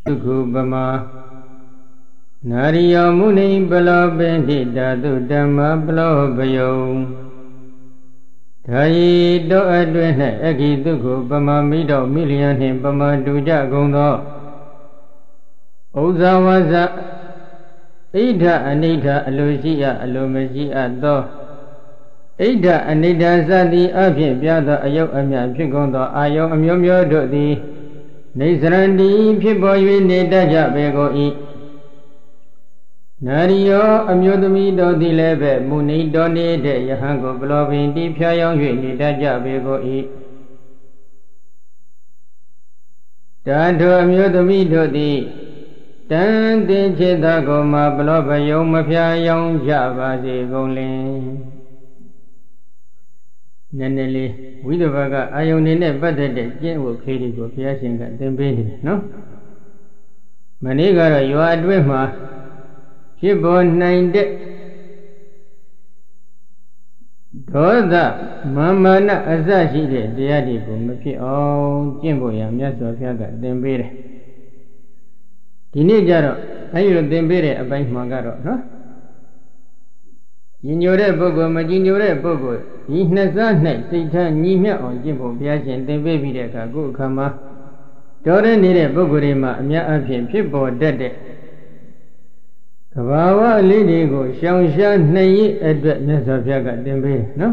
Tukubama Nariya Muni Bala Bendita Dhamma Balabayo Tayi Do Adwena Eki Tukubama Mido Million Him Bama Duja Gondo Ozawaza Ida Anita Alusia Alumajia Do Ida Anita Zadi Abhi Biada Ayo Amya Pigondo Ayo Amyomyo Dodi Nisrandi Piboy Nida Bego E Nariyo Amyodumi Dodi Lebe Muni Doni De Yahango Blovin Di Piayon Nida Bego E Tanto Amyodumi Dodi Tan de Cheta Goma Bloba Yom Mafia Yong Java Golin Nanelli, Widovaga, Ionine better than Jen will carry go piercing at them baby, no? Maniga, you are Dwema. She born 9 days. Toda Mamma Azashi, the Adibu, Mafi, oh, Jimbo Yam, yes, of Yaga, them baby. Tinijaro, I will then bury a bank Magaro, no? In your bogo, Majinure bogo, in Nazan night, Satan, Nimia on Jimbo Piajan, the baby that go kama. Dore nere bogorima, Mia Apian, people dead. Kawawa lady go, Shanshan, Nay, Edward Nazaviaga, then be, no?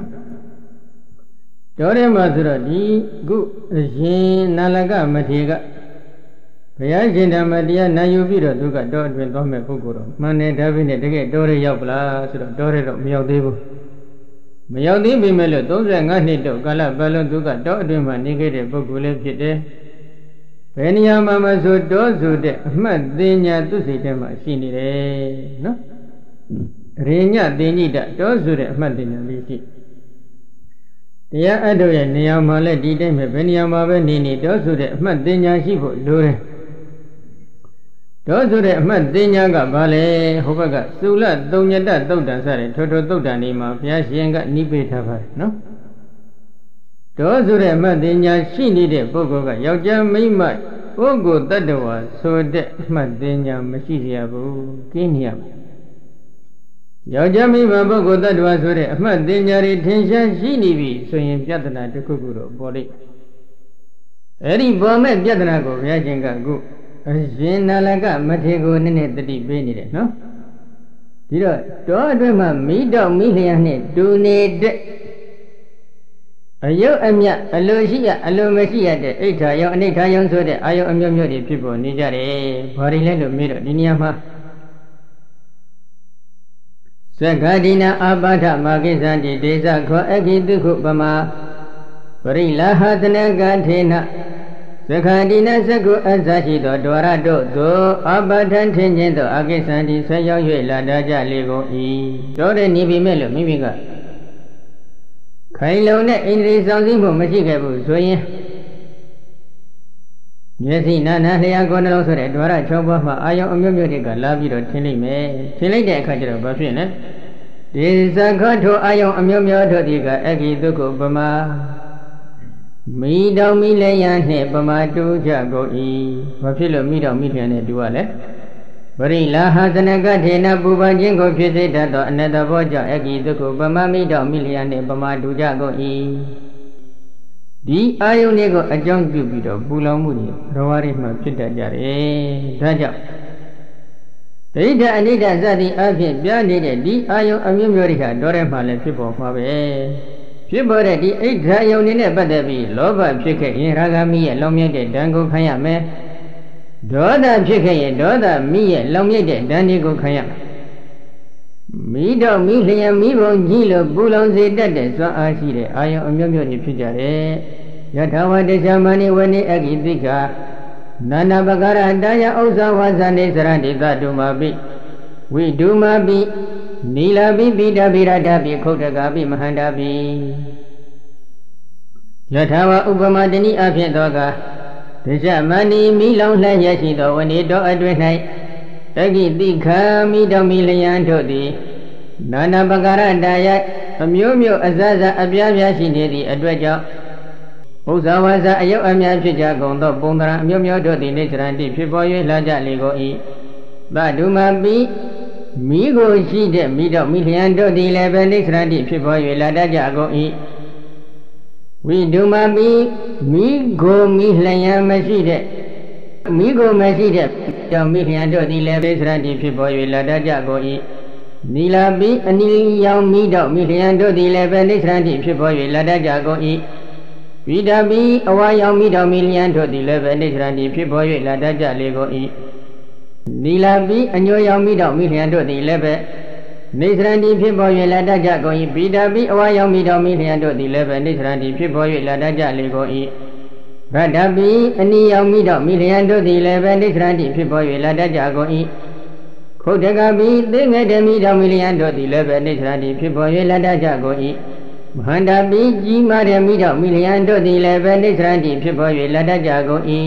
Dore Mazura, di, go, Nalaga, Matiga. Payajinda Madia Nayubira Duga Dot with Dome Puguro, Mane Davine to get Dore Yabla, Dore of Miaudibu. Miaudi Bimelo, those are Ganito, Gala Ballo Duga Dot Duma negative Bugule Pite. Penia Mama so dozu de Madinia to see them machine, no? Renia Denida, dozu de Madina Lisi. Tia Adoya Niamale Didem, Beniama Nini, dozu de Madinia Shibu, Lure. Dozu de Madinyaga Vale, Hobaga, Sula, Donyada, Dodan, Toto Dodanima, Piasianga, Nipetava, no? Dozu de Madinya, she needed Bogoga, Yaja Mima, Bogo, that was so de Madinya, Machisia, Kenya. Yaja Mima Bogo, that was so de Madinya retention, she needed, so in Jatana to Kuguro, body. Eddie Bomet Jatanago, Yajanga, go. Zinalaga Matego Nene the deep Benny, no? Did Dodrema Mido Million do need a yo amia, a logia, a lomasia, the 8 and 8 young so that I am your people, Nijare, Parilendo Mido, Diniama Sagadina Abata Magizandi, Desa, Koagi Dukubama, Parila Hatanagatena. Sakadina Saku Azashi do Dorado do Abatan Tangento Agisandi Sayo Ladaja Lego E. Dore Nibi Melo Mimiga Kailone in the Sansimu Machikabu, so ye. Yesi Nana, they are going to also at Dora Choba, Ayo Amudica, love you to Tilime, Tilade Kajra Bafina. This is a god to Ayo Amumio Diga, Egi Duku Bama. Me down Milayan, Bama do Jago E. Papilo me down Milian Duale. Barilla has an agatena Buba Jingo Pizeta, another Boja, Egi Duku, Bama me down Milian, Bama do Jago E. The Ionego a young Jupiter, Bulamuni, Rowarima Pita Jare, Daja. Ada Anita Zadi Afi, Bianide, the Io Amumurica, Doremale, people for People at the 8 Zionine Badabi, Lova Chicken, Ragami, Lomede, Dango Kayame, Doda Chicken, Doda, me, Lomede, Dandigo Kayam. Mido, Milian, Mivo, Gilo, Bulon, Zedade, so I see the Io Amumuri Pijare, Yatawa de Jamani, when it agidika, Nana Bagara, Daya also was an Israeli that do my be. We do my be. Nila Bibi Dabira Dabi Kotagabi Mahandabi Yatawa Ubamadini Afiadoga Tejamani Milon Layashido when it do advenite Tagi Dika Mido Milian Todi Nana Bagara Daya Amumio Azaza Abyashi Nidi Adwaja ဥစ္စာဝါစာအယုတ်အများဖြစ်ကြကုန်သောပုံသဏ္ဍာန်အမျိုးမျိုးတို့သည်နေစရန်တိဖြစ်ပေါ်၍လာကြလေကုန်၏သဒုမပိမိကိုရှိတဲ့မိတော့မိလျံတို့သည်လည်းပဲနေစရန်တိဖြစ်ပေါ်၍လာတတ်ကြကုန်၏ဝိဒုမပိမိကိုမိလျံမရှိတဲ့မိကိုမရှိတဲ့ကြောင့်မိလျံတို့သည်လည်းပဲစရန်တိဖြစ်ပေါ်၍လာတတ်ကြကုန်၏နီလာပိအနီရောင်မိတော့မိလျံတို့သည်လည်းပဲနေစရန်တိဖြစ်ပေါ်၍လာတတ်ကြကုန်၏ဝိဒပိအဝါရောင်မိတော်မိလျံတို့သည်လည်းပဲနေစရန်တိဖြစ်ပေါ်၍လာတတ်ကြလေကုန်၏နီလာပိအညိုရောင်မိတော်မိလျံတို့သည်လည်းပဲနေစရန်တိဖြစ်ပေါ်၍လာတတ်ကြကုန်၏ဝိဒပိအဝါရောင်မိတော်မိလျံတို့သည်လည်းပဲနေစရန်တိဖြစ်ပေါ်၍လာတတ်ကြလေကုန်၏ရတ္တပိအနီရောင်မိတော်မိလျံတို့သည်လည်းပဲနေစရန်တိဖြစ်ပေါ်၍လာတတ်ကြကုန်၏ခုတ်တကပိသိငယ်တမိတော်မိလျံတို့သည်လည်းပဲနေစရန်တိဖြစ်ပေါ်၍လာတတ်ကြကုန်၏မဟန္တာပိကြီးမားတဲ့မိတော်မိလျံတို့သည်လည်းပဲနေစရန်တိဖြစ်ပေါ်၍လာတတ်ကြကုန်၏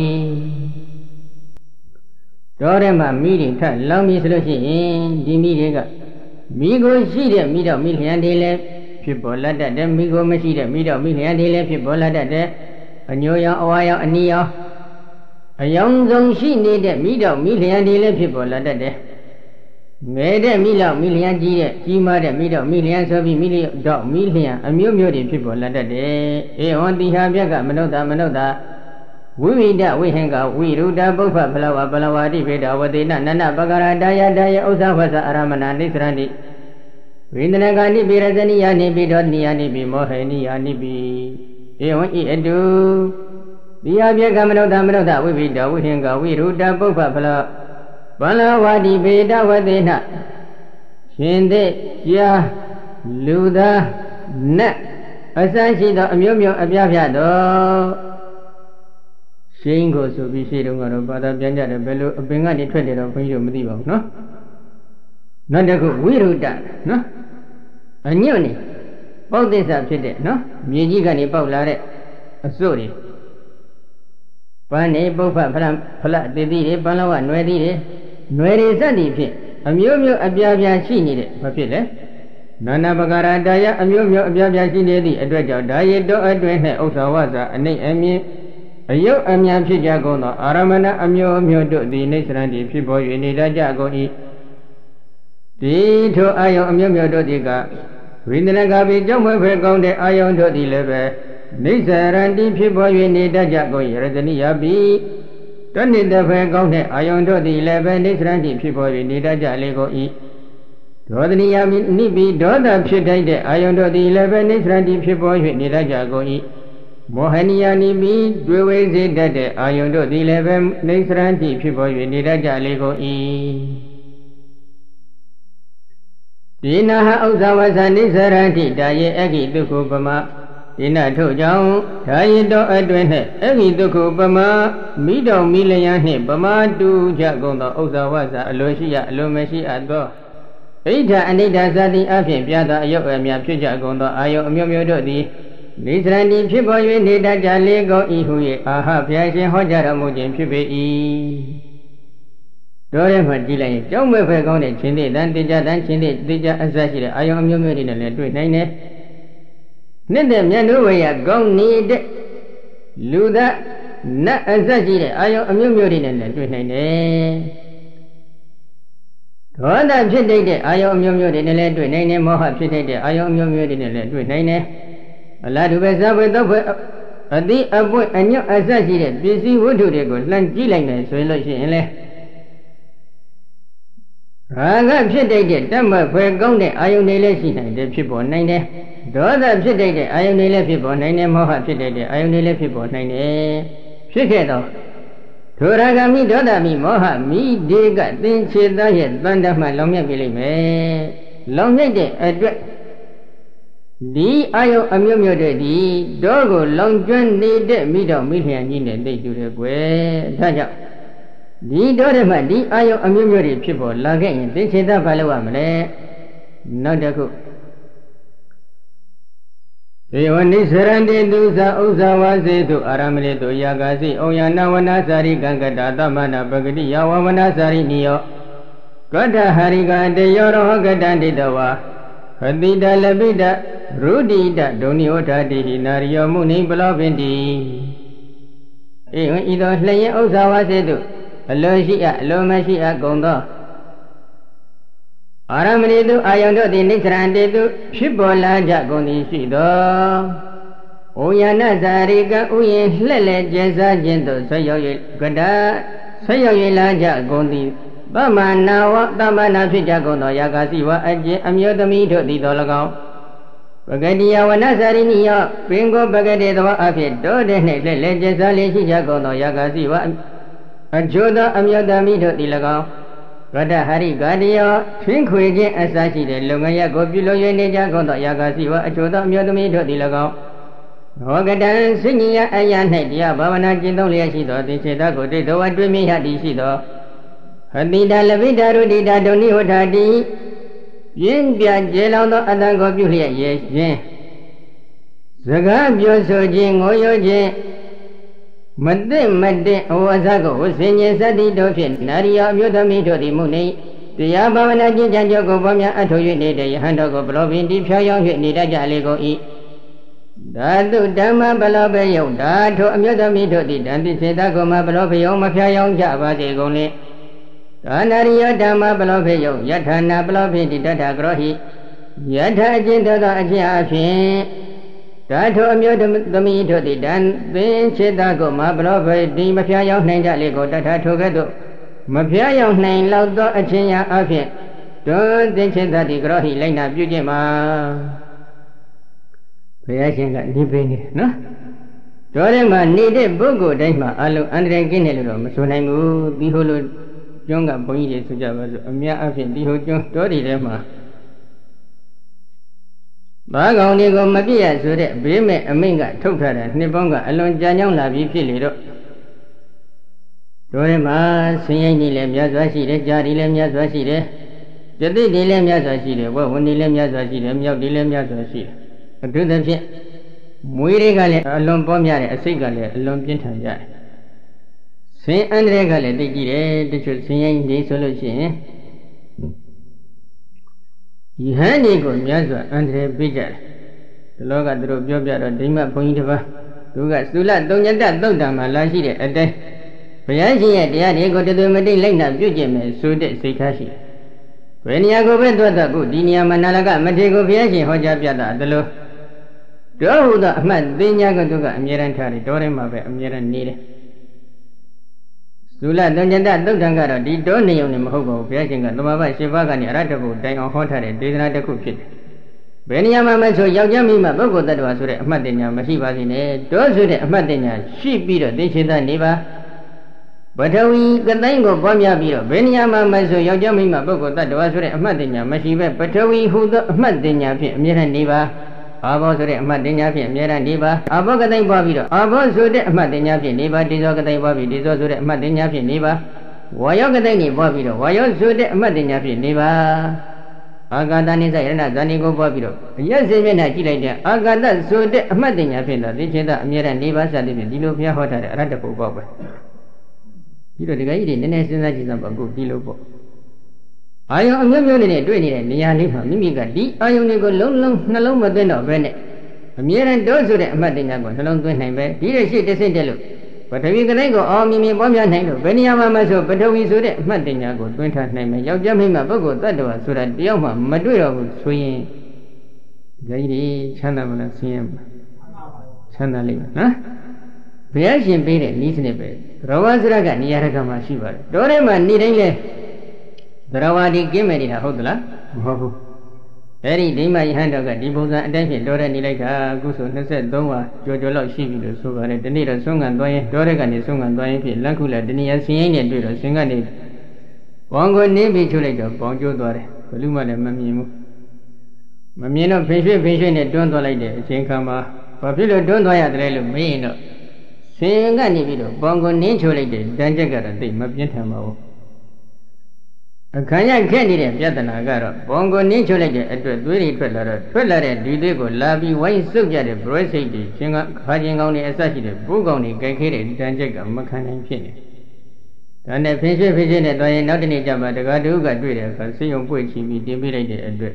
တော်ထဲမှာမိတွေထလောင်ပြီဆိုလို့ရှိရင်ဒီမိတွေကမိကိုရှိတဲ့မိတော်မိလျံတွေလည်းဖြစ်ပေါ်လာတတ်တယ်မိကိုမရှိတဲ့မိတော်မိလျံတွေလည်းဖြစ်ပေါ်လာတတ်တယ်အညိုရောင်အဝါရောင်အနီရောင်အယောင်ဆုံးရှိနေတဲ့မိတော်မိလျံတွေလည်းဖြစ်ပေါ်လာတတ်တယ်ငယ်တဲ့မိလောက်မိလျံကြီးတဲ့ကြီးမားတဲ့မိတော်မိလျံဆိုပြီးမိတော့မိလျံအမျိုးမျိုးတွေဖြစ်ပေါ်လာတတ်တယ်အေဟောတိဟာပြက်ကမနုဿမနုဿဝိဝိဒဝိဟင်္ဂဝိရုဒပုပ္ပဖလဝပလဝတိဗေဒဝတိနနန္ဒပကရာတာယတာယဥစ္စာဝဆအာရမဏနိစရဏိဝိန္ဒနဂာနိပိရဇနိယာနိပိဒောနိယာနိပိမောဟေနိယာနိပိဧဝံဤအတုတိဟာပြက်ကမနုဿမနုဿဝိဝိဒဝိဟင်္ဂဝိရုဒပုပ္ပဖလပလဝတိဗေဒဝတိနရှင်သေးကြာလူသားနတ်အစရှိသောအမျိုးမျိုးအပြားပြသောရှင်းကိုဆိုပြီးရှင်းတော့ကတော့ဘာသာပြန်ကြတယ်ဘယ်လိုအပင်ကနေထွက်တယ်တော့ဘုန်းကြီးတို့မသိပါဘူးနော်နောက်တစ်ခုဝိရုဒ္ဓနော်အညွန့်နေပေါက်သစ္စာဖြစ်တဲ့နော်မြေကြီးကနေပေါက်လာတဲ့အစို့တွေပန်းနေပုပ္ပဖလတေတိတွေပန်းလောကနွယ်သီးတွေနွယ်တွေစသည်ဖြင့်အမျိုးမျိုးအပြားပြားရှိနေတဲ့ဘာဖြစ်လဲနာနာပကာရတာယအမျိုးမျိုးအပြားပြားရှိနေသည့်အတွက်ကြောင့်ဒါယေတောအတွင်း၌ဥစ္စာဝဇာအနိအမြင်အယုတ်အမြန်ဖြစ်ကြကုန်သောအာရမဏအမျိုးမျိုးတို့သည်နေစရန်တိဖြစ်ပေါ်၍နေတတ်ကြကုန်၏ဒီထိုအာယုံအမျိုးမျိုးတို့သည်ကဝိန္ဒနဂါပိကြောင့်မဖွယ်ကောင်းတဲ့အာယုံတို့သည်လည်းပဲနေစရန်တိဖြစ်ပေါ်၍နေတတ်ကြကုန်၏ရတနိယပိတဏိတဖွယ်ကောင်းတဲ့အာယုံတို့သည်လည်းပဲနေစရန်တိဖြစ်ပေါ်၍နေတတ်ကြလေကုန်၏ဒေါသနိယပိနိပိဒေါသဖြစ်ထိုက်တဲ့အာယုံတို့သည်လည်းပဲနေစရန်တိဖြစ်ပေါ်၍နေတတ်ကြကုန်၏မောဟနိယနိပိတွေ့ဝေစေတတ်တဲ့အာယုန်တို့သည်လည်းပဲနေစရန်တိဖြစ်ပေါ်၍နေတတ်ကြလေကုန်၏ဒီနာဟဥစ္စာဝဇာနေစရန်တိတာယေအဂိတုခုပမဒီနာထို့ကြောင့်ဒါယေတော်အတွင်း၌အဂိတုခုပမမိတော်မိလျံနှင့်ပမတူကြကုန်သောဥစ္စာဝဇာအလိုရှိရအလိုမရှိအပ်သောဣဋ္ဌအနိဋ္ဌသတိအဖြင့်ပြသောအယုတ်အမြဖြစ်ကြကုန်သောအာယုန်အမျိုးမျိုးတို့သည်နေစရန်တိဖြစ်ပေါ်၍နေတတ်ကြလေကုန်၏ဟု၍အာဟဘုရားရှင်ဟောကြားတော်မူခြင်းဖြစ်ပေ၏တော်ရဲမှာကြည့်လိုက်ရင်ကြောင်းမဲ့ဖယ်ကောင်းတဲ့ခြင်းသေးတန်တေကြတန်ခြင်းသေးတေကြအစရှိတဲ့အာယုံအမျိုးမျိုးတွေနဲ့လည်းတွေ့နိုင်တယ်နှစ်တဲ့မြတ်တို့ဝေယကောင်းနေတဲ့လူသားနတ်အစရှိတဲ့အာယုံအမျိုးမျိုးတွေနဲ့လည်းတွေ့နိုင်တယ်ဒေါသဖြစ်တဲ့အာယုံအမျိုးမျိုးတွေနဲ့လည်းတွေ့နိုင်တယ်မောဟဖြစ်တဲ့အာယုံအမျိုးမျိုးတွေနဲ့လည်းတွေ့နိုင်တယ်အလားတူပဲဇဝေတော့ဖွယ်အတိအပွင့်အညွတ်အဆက်ရှိတဲ့ပစ္စည်းဝတ္ထုတွေကိုလှမ်းကြည့်လိုက်မယ်ဆိုရင်လို့ရှိရင်လေရာဂဖြစ်တဲ့တတ်မှတ်ဖွယ်ကောင်းတဲ့အာယုန်တွေလည်းရှိနိုင်တယ်ဖြစ်ပေါ်နိုင်တယ်ဒေါသဖြစ်တဲ့အာယုန်တွေလည်းဖြစ်ပေါ်နိုင်တယ်မောဟဖြစ်တဲ့အာယုန်တွေလည်းဖြစ်ပေါ်နိုင်တယ်ဖြစ်ခဲ့တော့ထိုရာဂမိဒေါသမိမောဟမိဒီကသင်္ချေသားရဲ့တန်တမှလောင်မြတ်ပြလိမ့်မယ်လောင်မြတ်တဲ့အတွက်ဒီအာယုံအမျိုးမျိုးတဲ့ဒီတော့ကိုလောင်ကျွမ်းနေတဲ့မိတော်မိလျံကြီးနဲ့သိတူတယ်ကွယ်ဒါကြောင့်ဒီတော့တဲ့မှာဒီအာယုံအမျိုးမျိုးတွေဖြစ်ပေါ်လာခဲ့ရင်သိချေသဘာလို့ရမလဲနောက်တစ်ခုေဝနိစရန္တိတုသဥစ္စာဝါစေတုအာရမဏေတုယာဂာစိဩယနာဝနာစာရိကံကတာသမဏပဂတိယဝဝနာစာရိနိယောကတ္တဟရိကတေယောရောကတံတိတဝါ Hatita labita rudita doniota di nario muni belovindi. Itu lain usaha itu. Losia, lomasia gondo. Orang itu ayam tu di negara itu sibola jagondi sido. Uyana zarika uyin lele jasa jento sayoyi gada sayoyi laja gondi bama nawa tamana fija gondo yakasi wa aje amyodami do di dolagao bagadiya wana zariniya bingo bagade dwa afi do de ne lele jasa le fija gondo yakasi wa ajoda amyodami do di lagao gada hari gadiya twinkwe jin asashi de longaya go pyulo ywe ne ja gondo yakasi wa ajoda amyodami do di lagao Hogadan sunyiya ayah nadia bhavana cintong liya sido tisita kuti doa dwi hati sido Hatida labida rudida doni hodadi Yin pya jelang to atang ko pyu liya ye jin Saka pyo so jin ngoyo jin Mati awasa ko usinye sati do fit Nariya myodami do di muni Tiya bhavana cincang joko pamya atho yu nide Yahanda ko plovindi pyayang yu nida jali ko i Datu dhamma balabe yau datu amyodami dhoti danti seta goma balabe yau mafya yau jabase gongli Dhanariya dhamma balabe yau yathana balabe di dada grohi Yatha jintata ajiyafin Datu amyodami dhoti danti seta goma balabe di mafya yau nain jali ko dada thogadu Mafya yau nain lau to achiya afin Danti seta di grohi laina pyujima Bhayashin ka nibbini, no? Dore ma nide buku dai ma alu andre kine lo ma so nai mu di ho lo jong ka bong ji so ja ba so amya afin di ho jong dori de ma ba kaung ni ko ma piat ya so de be me amain ka thuk tha daနှစ်ပေါင်းကအလွန်ကြာကြောင်းလာပြီးဖြစ်လေတော့dore ma sin yin ni le myat swa shi de ja di le myat swa shi deပြတိဒီလည်းမြတ်စွာရှိတယ်ဝဝဏီလည်းမြတ်စွာရှိတယ်မြောက်ဒီလည်းမြတ်စွာရှိတယ်အထူးသဖြင့်မွေးတွေကလည်းအလွန်ပေါများတယ်အစိတ်ကလည်းအလွန်ပြင်းထန်ကြတယ်ဆင်းအန္တရာယ်ကလည်းသိကြည့်တယ်တချို့ဆင်းရဲနေဆိုလို့ရှိရင်ယဟန်ဒီကိုမြတ်စွာအန္တရာယ်ပေးကြတယ်ဒီလောကသူတို့ပြောပြတော့ဒိမတ်ဘုန်းကြီးတစ်ပါးသူကသုလသုံးညတသုတ်တံမှာလာရှိတဲ့အတိုင်းဘုရားရှင်ရဲ့တရားတွေကိုတသွေမတိတ်လိုက်နာပြုကျင့်မယ်ဆိုတဲ့စိတ်ထားရှိဘယ်နေရာကိုပဲသွားတတ်ဖို့ဒီနေရာမှာနာလကမထေကိုဘုရားရှင်ဟောကြားပြတာဒါလို့တောဟုသောအမှတ်သိညာကတုကအမြဲတမ်းထားတယ်တောထဲမှာပဲအမြဲတမ်းနေတယ်သုလသုံးညတသုတ်တံကတော့ဒီတောနေုံနဲ့မဟုတ်ပါဘူးဘုရားရှင်ကသမဘာ၈ပါးကနေအရဟတဘုတိုင်အောင်ဟောထားတဲ့ဒေသနာတစ်ခုဖြစ်တယ်ဘယ်နေရာမှာမဆိုယောက်ျားမိမပုဂ္ဂိုလ်တ attva ဆိုတဲ့အမှတ်တင်ညာမရှိပါစေနဲ့တောဆိုတဲ့အမှတ်တင်ညာရှိပြီးတော့သိချင်တဲ့နေပါပထဝီကတိုင်းကိုပွားများပြီးတော့ဘယ်နေရာမှာမဆိုယောက်ျားမိမပုဂ္ဂိုလ်တ attva ဆိုတဲ့အမှတ်တင်ညာမရှိပဲပထဝီဟူသောအမှတ်တင်ညာဖြင့်အမြဲတမ်းနေပါအာဘောဆိုတဲ့အမှတ်တင်ညာဖြင့်အမြဲတမ်းနေပါအာဘောကတိုင်းပွားပြီးတော့အာဘောဆိုတဲ့အမှတ်တင်ညာဖြင့်နေပါဒီဇောကတိုင်းပွားပြီးဒီဇောဆိုတဲ့အမှတ်တင်ညာဖြင့်နေပါဝါယောကတိုင်းနေပွားပြီးတော့ဝါယောဆိုတဲ့အမှတ်တင်ညာဖြင့်နေပါအာဂတနိစ္စယရဏဇာတိကိုပွားပြီးတော့အရက်စေမျက်နှာကြည့်လိုက်တဲ့အာဂတဆိုတဲ့အမှတ်တင်ညာဖြင့်တော့သိချင်းသာအမြဲတမ်းနေပါစသည်ဖြင့်ဒီလိုဘုရားဟောထားတဲ့အရဟတပုပ္ပောက်ပဲပြီးတော့ဒီကကြီးတွေနည်းနည်းစဉ်းစားကြည့်စမ်းပါအခုဒီလိုပေါ့အာယုံအမျိုးမျိုးနဲ့တွေ့နေတဲ့နေရာလေးမှာမိမိကဒီအာယုံတွေကိုလုံးလုံးနှလုံးမသွင်းတော့ဘဲနဲ့အမြဲတမ်းတိုးဆိုတဲ့အမှတ်တင်ညာကိုနှလုံးသွင်းနိုင်ပဲဒီတဲ့ရှိတစ်ဆင့်တက်လို့ပထဝီကတိုင်းကိုအောင်မြင်မြင်ပွားများနိုင်လို့ဘယ်နေရာမှာမဆိုပထဝီဆိုတဲ့အမှတ်တင်ညာကိုသွင်းထားနိုင်မယ်ယောက်ျားမိန်းမပုဂ္ဂိုလ်တ attva ဆိုတာတယောက်မှမတွေ့တော့ဘူးဆိုရင်ဒီကြီးတွေချမ်းသာမလားဆင်းရဲမလားချမ်းသာလိမ့်မယ်နော်ဘုရားရှင်ပေးတဲ့ဤစနစ်ပဲသရဝစရကနေရာကမှာရှိပါတယ်တောထဲမှာနေတိုင်းလဲသရဝတိကင်းမယ်နေတာဟုတ်သလားမဟုတ်ဘူးအဲ့ဒီဒိမယဟန်တော်ကဒီပုံစံအတိုင်းဖြင့်တောထဲနေလိုက်တာအခုဆို23ဝါကြော်ကြော်လောက်ရှိပြီလို့ဆိုပါတယ်ဒီနေ့တော့ဆုံးခံသွားရင်တောထဲကနေဆုံးခံသွားရင်ဖြင့်လက်ခုလက်တနည်းဆင်းရဲနဲ့တွေ့တော့ဆင်းကနေဘောင်ကိုနင်းပြီးထုတ်လိုက်တော့ဘောင်ကျိုးသွားတယ်ဘယ်သူမှလည်းမမြင်ဘူးမမြင်တော့ဖိရွှေနဲ့တွန်းသွားလိုက်တဲ့အချိန်ခါမှာဘာဖြစ်လို့တွန်းသွားရတယ်လို့မေးရင်တော့ဆင်းကနေပြီးတော့ဘောင်ကိုနင်းချိုးလိုက်တဲ့တန်ချက်ကတော့သိမပြင်းထန်ပါဘူးအခါရခဲ့နေတဲ့ပြဿနာကတော့ဘောင်ကိုနင်းချိုးလိုက်တဲ့အတွက်သွေးတွေထွက်လာတော့ထွက်လာတဲ့ဒီသွေးကိုလာပြီးဝိုင်းစုပ်ကြတဲ့ဘရွေးစိတ်တွေရှင်ကခါချင်းကောင်းတွေအစရှိတဲ့ဘိုးကောင်းတွေကြိုက်ခဲတဲ့တန်ချက်ကမခံနိုင်ဖြစ်နေဒါနဲ့ဖိရွှေနဲ့တွားရင်နောက်တနေ့ကျမှတကားတူကတွေ့တဲ့အခါစိတ်ယုံပွေ့ချပြီးတင်ပြလိုက်တဲ့အတွက်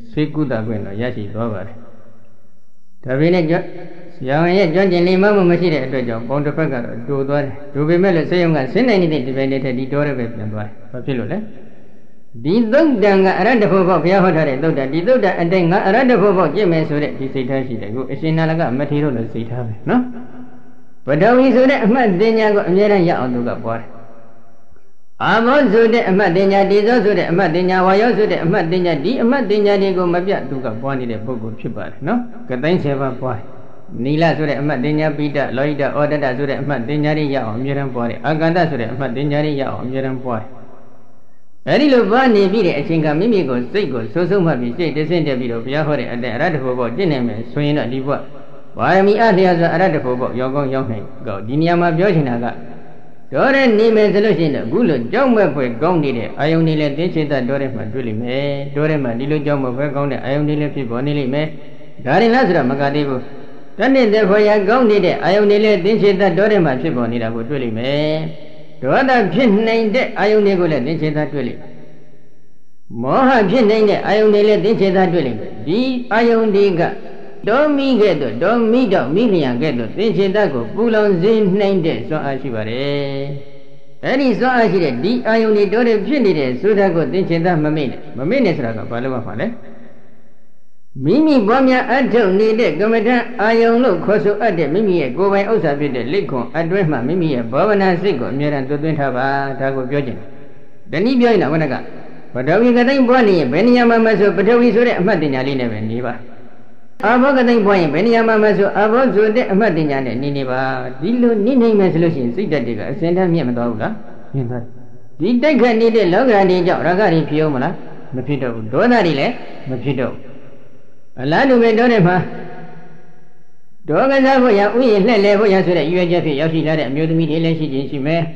ဆွေကုသခွင့်တော့ရရှိသွားပါတယ်ဒါပေမဲ့ရောင်ရဲ့ကျွမ်းကျင်လိမ္မာမှုမရှိတဲ့အတွက်ကြောင့်ပုံတစ်ဖက်ကတော့တူသွားတယ်တူပေမဲ့လည်းစေယုံကစင်းနိုင်နေတဲ့ဒီပိုင်းနဲ့ဒီတော်ရဲပဲပြန်သွားတယ်ဘာဖြစ်လို့လဲဒီသုတ်တံကအရတ္တဖို့ဘုရားဟောထားတဲ့သုတ်တံဒီသုတ်တံအတိုင်းငါအရတ္တဖို့ကျင့်မယ်ဆိုတဲ့ဒီစိတ်ထားရှိတယ်ခုအရှင်နာလကမထေရတို့လည်းစိတ်ထားပဲနော်ပထဝီဆိုတဲ့အမှတ်တင်ညာကိုအမြဲတမ်းရအောင်သူကပွားတယ်အာဘောဆိုတဲ့အမှတ်တင်ညာဒီဇောဆိုတဲ့အမှတ်တင်ညာဝါယောဆိုတဲ့အမှတ်တင်ညာဒီအမှတ်တင်ညာတွေကိုမပြတ်သူကပွားနေတဲ့ပုဂ္ဂိုလ်ဖြစ်ပါတယ်နော်ကတိုင်း7ပါးပွားနီလဆိုတဲ့အမှတ်တင်ညာပိဋကလောဟိတဩဒတဆိုတဲ့အမှတ်တင်ညာတွေရအောင်အမြဲတမ်းပွားတယ်အာကန္တဆိုတဲ့အမှတ်တင်ညာတွေရအောင်အမြဲတမ်းပွားတယ်အဲဒီလိုပွားနေပြီးတဲ့အချိန်ကမိမိကိုစိတ်ကိုစိုးစိုးမှတ်ပြီးစိတ်တဆင့်တက်ပြီးတော့ဘုရားဟောတဲ့အတဲ့အရတ္တဖို့ပေါ့တင့်နေမယ်ဆိုရင်တော့ဒီဘဝဝါရမီအလျော်ဆိုအရတ္တဖို့ပေါ့ရောက်ကောင်းရောက်နိုင်ကောဒီနေရာမှာပြောချင်တာကတော်တဲ့နေမယ်ဆိုလို့ရှိရင်တော့အခုလိုကြောက်မဲ့ဖွယ်ကောင်းနေတဲ့အာယုန်တွေလည်းသိချေတတ်တော်တဲ့မှာတွေ့လိမ့်မယ်တော်တဲ့မှာဒီလိုကြောက်မဲ့ဖွယ်ကောင်းတဲ့အာယုန်တွေလည်းဖြစ်ပေါ်နေလိမ့်မယ်ဒါရင်လားဆိုတော့မကသေးဘူးတနေ့တဲ့ဖွယ်ရကောင်းနေတဲ့အာယုန်တွေလည်းသိချေတတ်တော်တဲ့မှာဖြစ်ပေါ်နေတာကိုတွေ့လိမ့်မယ်ဒေါသဖြစ်နိုင်တဲ့အာယုန်တွေကိုလည်းသိချေတတ်တွေ့လိမ့်မယ်မောဟဖြစ်နိုင်တဲ့အာယုန်တွေလည်းသိချေတတ်တွေ့လိမ့်မယ်ဒီအာယုန်တွေကတော်မိကဲ့သို့တော်မိတော့မိလျံကဲ့သို့သိချေတတ်ကိုပူလောင်စေနိုင်တဲ့စွမ်းအားရှိပါတယ်အဲ့ဒီစွမ်းအားရှိတဲ့ဒီအာယုန်တွေတော်တယ်ဖြစ်နေတဲ့ဆိုတာကိုသိချေတတ်မမေ့နဲ့ဆိုတာကဘာလို့မှလဲမိမိပွားများအထုတ်နေတဲ့ကမ္မဋ္ဌာန်းအာယုံလို့ခေါ်ဆိုအပ်တဲ့မိမိရဲ့ကိုယ်ပိုင်ဥစ္စာဖြစ်တဲ့လက်ခွန်အတွင်းမှာမိမိရဲ့ဘာဝနာစိတ်ကိုအမြဲတမ်းသွင်းထားပါဒါကိုပြောချင်တယ်။တနည်းပြောရင်တော့ဘုရားကပထဝီကတိုင်းပွားနေရင်ဘယ်နေရာမှာမဆိုပထဝီဆိုတဲ့အမှတ်တင်ညာလေးနဲ့ပဲနေပါ။အာဘောကတိုင်းပွားရင်ဘယ်နေရာမှာမဆိုအာဘောဆိုတဲ့အမှတ်တင်ညာနဲ့နေပါ။ဒီလိုနေနိုင်မယ်ဆိုလို့ရှိရင်စိတ်ဓာတ်တွေကအစဉ်တမ်းမြင့်မသွားဘူးလား။မြင့်သွားတယ်။ဒီတိုက်ခတ်နေတဲ့လောကဓာတ်တွေကြောင့်ရာဂတွေဖြစ်အောင်မလားမဖြစ်တော့ဘူး။ဒေါသတွေလည်းမဖြစ်တော့ဘူးအလားတူပဲတော့တဲ့မှာဒေါကစားဖို့ရဥယျာဉ်လှည့်လဲဖို့ရဆိုတဲ့ရွေးချက်ဖြစ်ရောက်ရှိလာတဲ့အမျိုးသမီးတွေလည်းရှိခြင်းရှိမယ်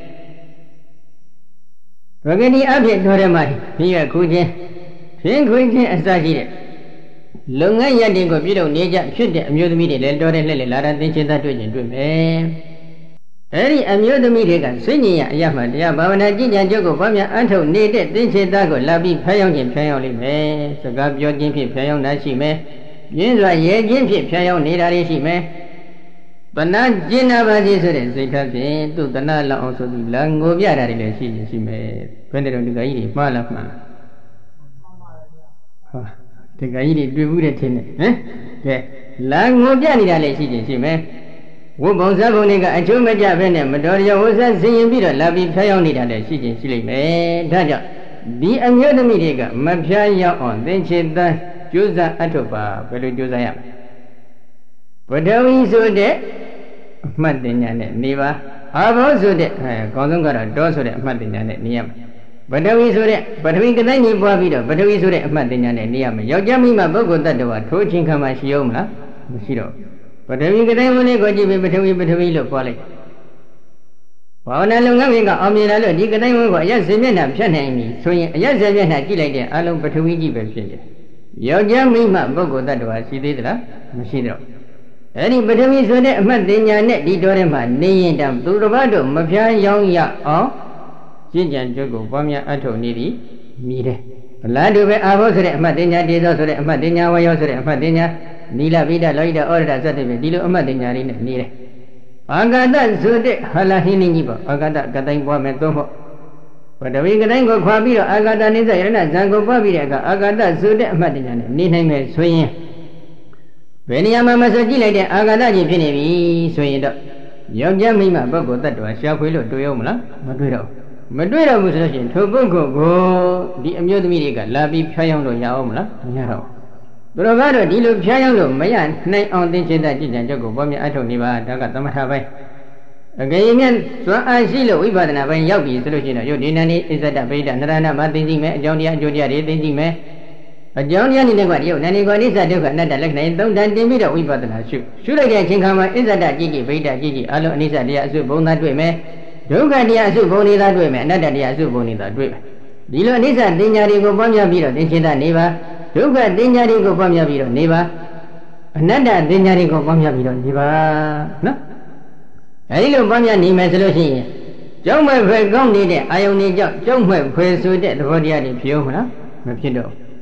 ။ဗဂတိအဖြစ်တော်တဲ့မှာဒီရခုချင်းဖြင်းခွင်းချင်းအစရှိတဲ့လုပ်ငန်းရပ်တွေကိုပြုလုပ်နေကြဖြစ်တဲ့အမျိုးသမီးတွေလည်းတော်တဲ့လှည့်လဲလာတာသင်္ချေသားတွေ့ခြင်းတွေ့မယ်။အဲဒီအမျိုးသမီးတွေကစိတ်ညင်ရအရမှတရားဘာဝနာကြည်ကြံကြုတ်ကိုဘာများအထုတ်နေတဲ့သင်္ချေသားကိုလာပြီးဖျောင်းခြင်းဖျောင်းလိမ့်မယ်။စကားပြောခြင်းဖြင့်ဖျောင်းတာရှိမယ်။ရင်းစွာရဲခြင်းဖြင့်ဖျောင်းနေတာတွေရှိမယ်။တဏှာကျင်နာပါစေဆိုတဲ့စိတ်ထားဖြင့်သူတဏှာလောက်အောင်ဆိုပြီးလာငိုပြတာတွေလည်းရှိမယ်။ဘယ်နဲ့တော့ဒီကကြီးတွေမှားလားမှန်လား။ဟာဒီကကြီးတွေတွေ့ဘူးတဲ့ထင်တယ်ဟမ်။ကဲလာငိုပြနေတာလည်းရှိမယ်။ဝိဘုံဇဘုံတွေကအကျိုးမကျဘဲနဲ့မတော်ရဝဆဆင်ရင်ပြီးတော့လာပြီးဖျားရောက်နေတာလည်းရှိလိမ့်မယ်။ဒါကြောင့်ဒီအမျိုးသမီးတွေကမဖျားရောက်အောင်သင်္ချေတန်းကြိုးစားအထုတ်ပါဘယ်လိုကြိုးစားရမလဲ။ပထဝီဆိုတဲ့အမှတ်တင်ညာနဲ့နေပါ။အာဘောဆိုတဲ့အကောင်းဆုံးကတော့တောဆိုတဲ့အမှတ်တင်ညာနဲ့နေရမယ်။ပထဝီဆိုတဲ့ပထဝီကတိုင်းကြီးပွားပြီးတော့ပထဝီဆိုတဲ့အမှတ်တင်ညာနဲ့နေရမယ်။ယောက်ျားမိန်းမပုဂ္ဂိုလ်တ attva ထိုးချင်းခံမှရှိအောင်မလား။မရှိတော့ပထဝီကတိုင်းဝင်လေးကိုကြည့်ပြီးပထဝီလို့ပွားလိုက်ဘာဝနာလုပ်ငန်းတွေကအောင်မြင်လာလို့ဒီကတိုင်းဝင်ကိုအရက်စင်မျက်နှာဖြတ်နိုင်ပြီဆိုရင်အရက်စင်မျက်နှာကြည့်လိုက်တဲ့အလုံးပထဝီကြီးပဲဖြစ်တယ်ယောက်ျားမိန်းမပုဂ္ဂိုလ်တ attva ရှိသေးသလားမရှိတော့အဲ့ဒီပထဝီဆိုတဲ့အမှတ်တင်ညာနဲ့ဒီတော်ထဲမှာနေရင်တောင်သူတစ်ပါးတို့မဖျားယောင်းရအောင်ကျင့်ကြံကြွကိုပွားများအထုတ်နေသည်မြည်တယ်အလားတူပဲအာဘောဆိုတဲ့အမှတ်တင်ညာဒေသောဆိုတဲ့အမှတ်တင်ညာဝါယောဆိုတဲ့အမှတ်တင်ညာနီလပိဒလောဟိတဩရဒစသဖြင့်ဒီလိုအမှတ်တင်ညာလေးနဲ့နေတယ်အာဂတဆိုတဲ့ဟလာဟင်းနေကြီးပေါ့အာဂတကတိုင်းပွားမယ်သုံးဖို့ပထဝီကတိုင်းကိုခွာပြီးတော့အာဂတနိစ္စယရဏဇံကိုပွားပြီးတဲ့အခါအာဂတဆိုတဲ့အမှတ်တင်ညာနဲ့နေနိုင်မယ်ဆိုရင်ဘယ်နေရာမှာမဆိုကြည့်လိုက်တဲ့အာဂတကြီးဖြစ်နေပြီဆိုရင်တော့ယောက်ျားမိန်းမပုဂ္ဂိုလ်တ attva ရှားဖွေလို့တွေ့ရောမလားမတွေ့တော့ဘူးဆိုလို့ရှိရင်ထိုပုဂ္ဂိုလ်ကိုဒီအမျိုးသမီးတွေကလာပြီးဖျားယောင်းလို့ရအောင်မလားမရတော့သူတို့ကတော့ဒီလိုဖျားယောင်းလို့မရနိုင်အောင်သင်္ချေတကြည်ကြံကြုတ်ကိုပွားများအထုတ်နေပါဒါကသမထပိုင်းအကယ်၍ဇွမ်းအားရှိလို့ဝိပဿနာပိုင်းရောက်ပြီဆိုလို့ရှိရင်တော့ယုတ်ဒီနန္ဒီအစ္ဆဒဗိဒနရဏမသိသိမယ်အကြောင်းတရားအကျိုးတရားတွေသိသိမယ်အကြောင်းတရားနေတဲ့ကတည်းကနန္ဒီကောနိစ္စဒုက္ခအနတ္တလက္ခဏာသုံးတန်တင်ပြီးတော့ဝိပဿနာရှုလိုက်တဲ့အချိန်ခါမှာအစ္ဆဒကြည်ကြည်ဗိဒကြည်ကြည်အလုံးအနိစ္စတရားအစုဘုံသာတွေ့မယ်ဒုက္ခတရားအစုဘုံနေသာတွေ့မယ်အနတ္တတရားအစုဘုံနေသာတွေ့မယ်ဒီလိုအနိစ္စတင်ညာတွေကိုပွားများပြီးတော့သင်္ချေတနေပါဒုက္ခတင်ညာတွေကိုပွားများပြီးတော့နေပါအနတ္တတင်ညာတွေကိုပွားများပြီးတော့နေပါနော်အဲဒီလိုပွားများနေမယ်ဆိုလို့ရှိရင်ကြောက်မဲ့ဖွယ်ကောင်းနေတဲ့အာယုန်တွေကြောင့်ကြောက်မဲ့ဖွယ်ဆိုတဲ့သဘောတရားတွေဖြစ်အောင်မလားမဖြစ်တော့တ